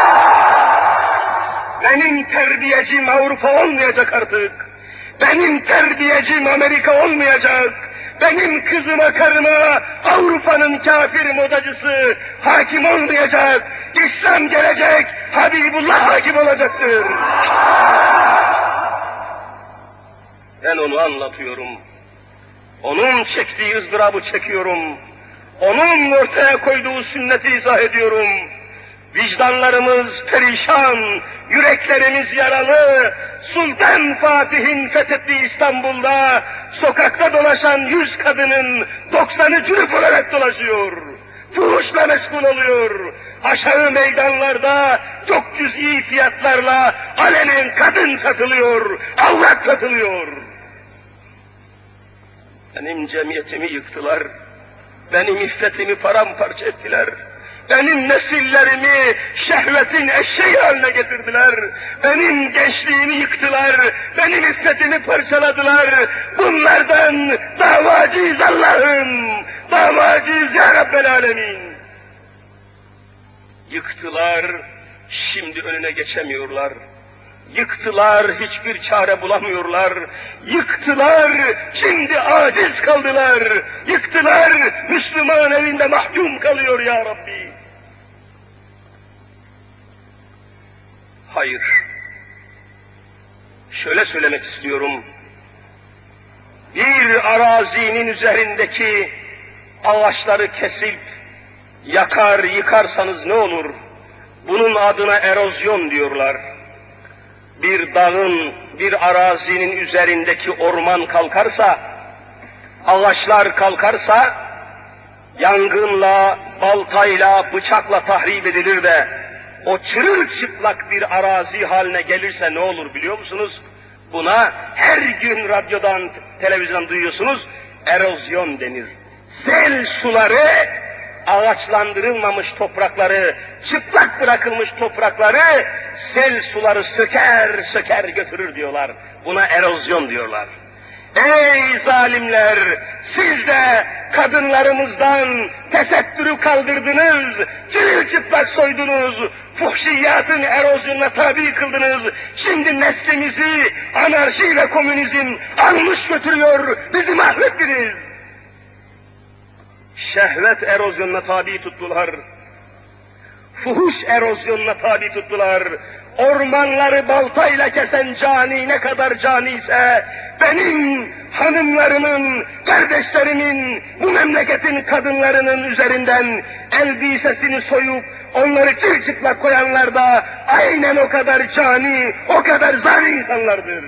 Benim terbiyecim Avrupa olmayacak artık. Benim terbiyecim Amerika olmayacak. Benim kızıma, karıma Avrupa'nın kafir modacısı hakim olmayacak. İslam gelecek, Habibullah hakim olacaktır. Ben onu anlatıyorum. Onun çektiği ızdırabı çekiyorum. Onun ortaya koyduğu sünneti izah ediyorum. Vicdanlarımız perişan, yüreklerimiz yaralı. Sultan Fatih'in fethettiği İstanbul'da sokakta dolaşan yüz kadının doksanı cürüp olarak dolaşıyor. Fuhuşla meşgul oluyor. Aşağı meydanlarda çok cüz'i fiyatlarla alenen kadın satılıyor, avrat satılıyor. Benim cemiyetimi yıktılar, benim iffetimi paramparça ettiler. Benim nesillerimi şehvetin eşeği haline getirdiler. Benim gençliğimi yıktılar, benim iffetimi parçaladılar. Bunlardan davacıyız Allah'ım, davacıyız ya Rabbel Alemin. Yıktılar, şimdi önüne geçemiyorlar. Yıktılar, hiçbir çare bulamıyorlar. Yıktılar, şimdi aciz kaldılar. Yıktılar, Müslüman evinde mahkum kalıyor ya Rabbi. Hayır. Şöyle söylemek istiyorum. bir arazinin üzerindeki ağaçları kesip yakar yıkarsanız ne olur? Bunun adına erozyon diyorlar. Bir dağın, bir arazinin üzerindeki orman kalkarsa, ağaçlar kalkarsa, yangınla, baltayla, bıçakla tahrip edilir de, o çırılçıplak bir arazi haline gelirse ne olur biliyor musunuz? Buna her gün radyodan, televizyondan duyuyorsunuz, erozyon denir. Sel suları, ağaçlandırılmamış toprakları, çıplak bırakılmış toprakları, sel suları söker söker götürür diyorlar. Buna erozyon diyorlar. Ey zalimler! Siz de kadınlarımızdan tesettürü kaldırdınız, çırılçıplak soydunuz, fuhşiyatın erozyonuna tabi kıldınız. Şimdi neslimizi anarşi ve komünizm almış götürüyor, bizi mahvettiniz. Şehvet erozyonuna tabi tuttular. Fuhuş erozyonuna tabi tuttular. Ormanları baltayla kesen cani ne kadar caniyse, benim hanımlarımın, kardeşlerimin, bu memleketin kadınlarının üzerinden elbisesini soyup onları çırçıplak koyanlar da aynen o kadar cani, o kadar zalim insanlardır.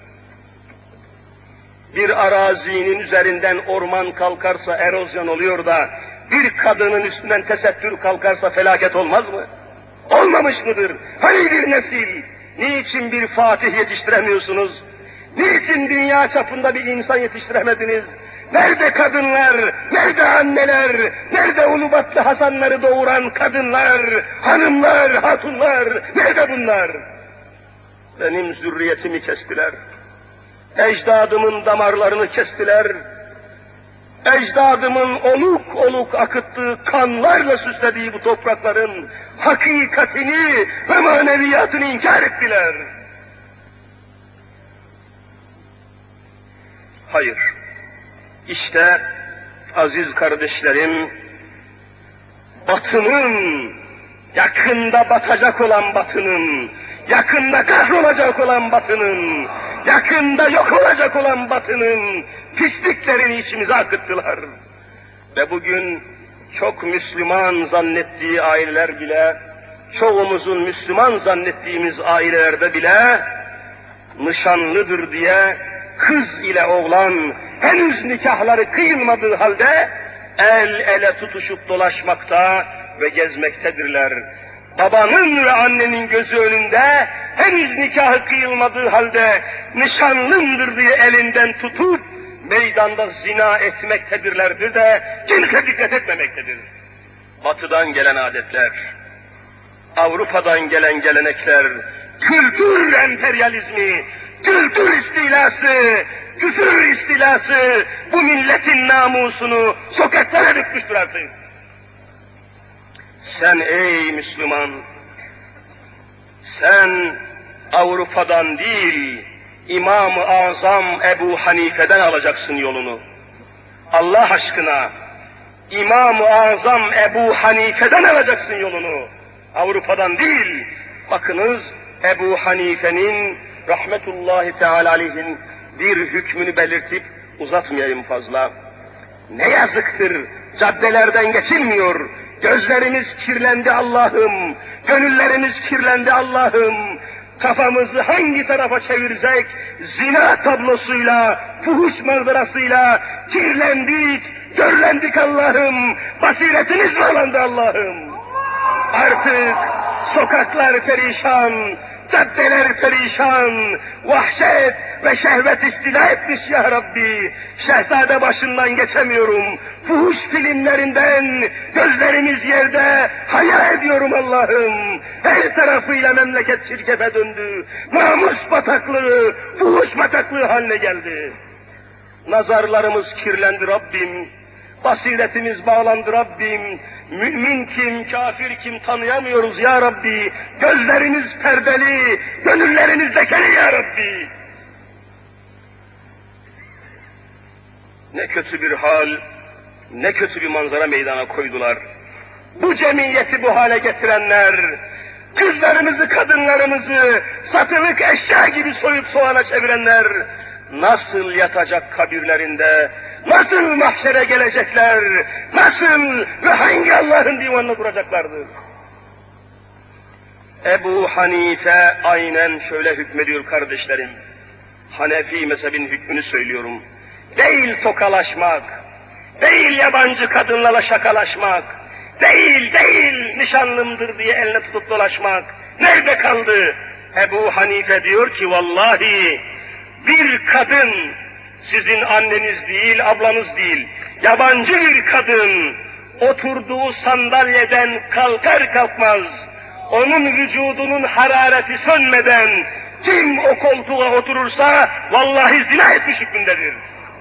Bir arazinin üzerinden orman kalkarsa erozyon oluyor da, bir kadının üstünden tesettür kalkarsa felaket olmaz mı? Olmamış mıdır? Hani bir nesil? Niçin bir Fatih yetiştiremiyorsunuz? Niçin dünya çapında bir insan yetiştiremediniz? Nerede kadınlar, nerede anneler, nerede Ulubatlı Hasanları doğuran kadınlar, hanımlar, hatunlar, nerede bunlar? Benim zürriyetimi kestiler. Ecdadımın damarlarını kestiler. Ecdadımın oluk oluk akıttığı kanlarla süslediği bu toprakların hakikatini ve maneviyatını inkar ettiler. Hayır. İşte aziz kardeşlerim, Batı'nın, yakında batacak olan Batı'nın, yakında kahrolacak olan Batı'nın, yakında yok olacak olan Batı'nın pisliklerini içimize akıttılar. Ve bugün çok Müslüman zannettiği aileler bile, çoğumuzun Müslüman zannettiğimiz ailelerde bile, nişanlıdır diye kız ile oğlan henüz nikahları kıyılmadığı halde el ele tutuşup dolaşmakta ve gezmektedirler. Babanın ve annenin gözü önünde henüz nikahı kıyılmadığı halde nişanlımdır diye elinden tutup meydanda zina etmektedirlerdir de kimse dikkat etmemektedir. Batıdan gelen adetler, Avrupa'dan gelen gelenekler, kültür emperyalizmi, kültür istilası, küfür istilası bu milletin namusunu sokaklara dökmüştür artık. Sen ey Müslüman, sen Avrupa'dan değil, İmam-ı Azam Ebu Hanife'den alacaksın yolunu. Allah aşkına, İmam-ı Azam Ebu Hanife'den alacaksın yolunu. Avrupa'dan değil. Bakınız, Ebu Hanife'nin rahmetullahi teala aleyhin bir hükmünü belirtip uzatmayayım fazla. Ne yazıktır, caddelerden geçilmiyor. Gözlerimiz kirlendi Allah'ım, gönüllerimiz kirlendi Allah'ım. Kafamızı hangi tarafa çevirsek, zina tablosuyla, fuhuş manzarasıyla kirlendik, görlendik Allah'ım. Basiretimiz bağlandı Allah'ım. Artık sokaklar perişan, caddeler perişan, vahşet ve şehvet istila etmiş ya Rabbi. Şehzade başından geçemiyorum. Fuhuş filmlerinden gözlerimiz yerde hayal ediyorum Allah'ım. Her tarafıyla memleket çirkefe döndü. Namus bataklığı, fuhuş bataklığı haline geldi. Nazarlarımız kirlendi Rabbim. Basiretimiz bağlandı Rabbim. Mümin kim, kafir kim tanıyamıyoruz ya Rabbi. Gözlerimiz perdeli, gönüllerimiz lekeli ya Rabbi. Ne kötü bir hal, ne kötü bir manzara meydana koydular. Bu cemiyeti bu hale getirenler, kızlarımızı, kadınlarımızı satılık eşya gibi soyup soğana çevirenler, nasıl yatacak kabirlerinde, nasıl mahşere gelecekler, nasıl ve hangi Allah'ın divanını kuracaklardır? Ebu Hanife aynen şöyle hükmediyor kardeşlerim. Hanefi mezhebin hükmünü söylüyorum. Değil tokalaşmak, değil yabancı kadınlarla şakalaşmak, değil değil nişanlımdır diye eline tutup dolaşmak. Nerede kaldı? Ebu Hanife diyor ki vallahi bir kadın sizin anneniz değil, ablanız değil, yabancı bir kadın oturduğu sandalyeden kalkar kalkmaz, onun vücudunun harareti sönmeden kim o koltuğa oturursa vallahi zina etmiş hükmündedir.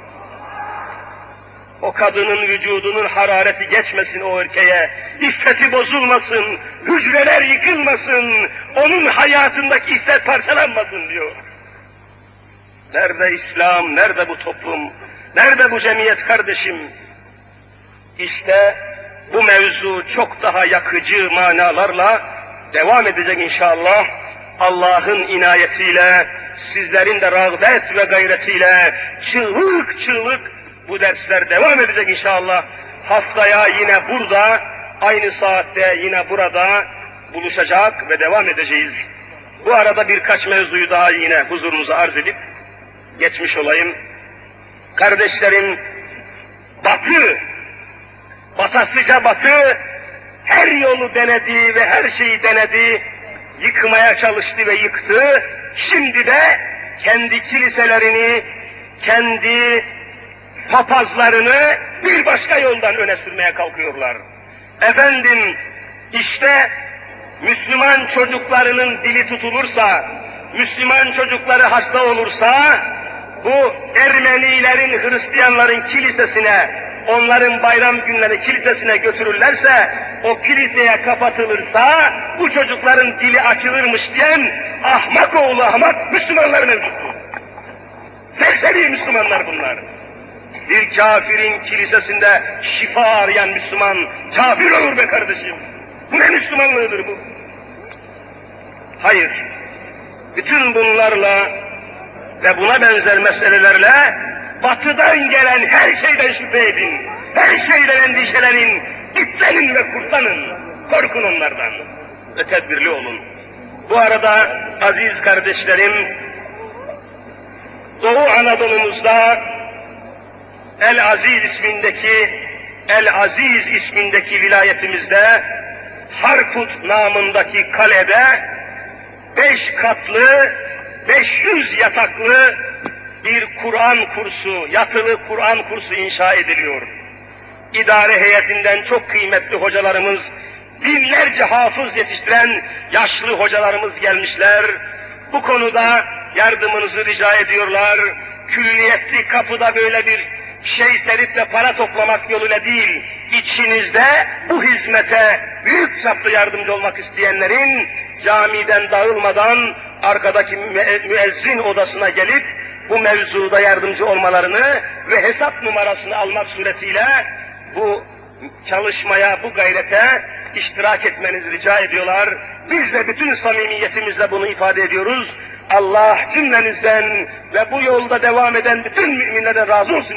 O kadının vücudunun harareti geçmesin o erkeğe, iffeti bozulmasın, hücreler yıkılmasın, onun hayatındaki iffet parçalanmasın diyor. Nerede İslam, nerede bu toplum, nerede bu cemiyet kardeşim? İşte bu mevzu çok daha yakıcı manalarla devam edecek inşallah. Allah'ın inayetiyle, sizlerin de rağbet ve gayretiyle çığlık çığlık bu dersler devam edecek inşallah. Haftaya yine burada, aynı saatte yine burada buluşacak ve devam edeceğiz. Bu arada birkaç mevzuyu daha yine huzurunuza arz edip geçmiş olayım. Kardeşlerim, Batı, batasıca Batı her yolu denedi ve her şeyi denedi, yıkmaya çalıştı ve yıktı. Şimdi de kendi kiliselerini, kendi papazlarını bir başka yoldan öne sürmeye kalkıyorlar. Efendim, işte Müslüman çocuklarının dili tutulursa, Müslüman çocukları hasta olursa, bu Ermenilerin, Hristiyanların kilisesine, onların bayram günleri kilisesine götürürlerse, o kiliseye kapatılırsa, bu çocukların dili açılırmış diyen ahmak oğlu ahmak Müslümanlar mevcuttur. Serseri Müslümanlar bunlar. Bir kafirin kilisesinde şifa arayan Müslüman kafir olur be kardeşim. Bu ne Müslümanlığıdır bu? Hayır. Bütün bunlarla ve buna benzer meselelerle batıdan gelen her şeyden şüphe edin. Her şeyden endişelenin, kitlenin ve kurtlanın. Korkun onlardan ve tedbirli olun. Bu arada aziz kardeşlerim, Doğu Anadolu'muzda El Aziz ismindeki El Aziz ismindeki vilayetimizde Harput namındaki kalede beş katlı, beş yüz yataklı bir Kur'an kursu, yatılı Kur'an kursu inşa ediliyor. İdare heyetinden çok kıymetli hocalarımız, binlerce hafız yetiştiren yaşlı hocalarımız gelmişler. Bu konuda yardımınızı rica ediyorlar. Külliyetli kapıda böyle bir şey serip de para toplamak yoluyla değil, içinizde bu hizmete büyük çaplı yardımcı olmak isteyenlerin camiden dağılmadan arkadaki müezzin odasına gelip bu mevzuda yardımcı olmalarını ve hesap numarasını almak suretiyle bu çalışmaya, bu gayrete iştirak etmenizi rica ediyorlar. Biz de bütün samimiyetimizle bunu ifade ediyoruz. Allah cümlenizden ve bu yolda devam eden bütün müminlerden razı olsun.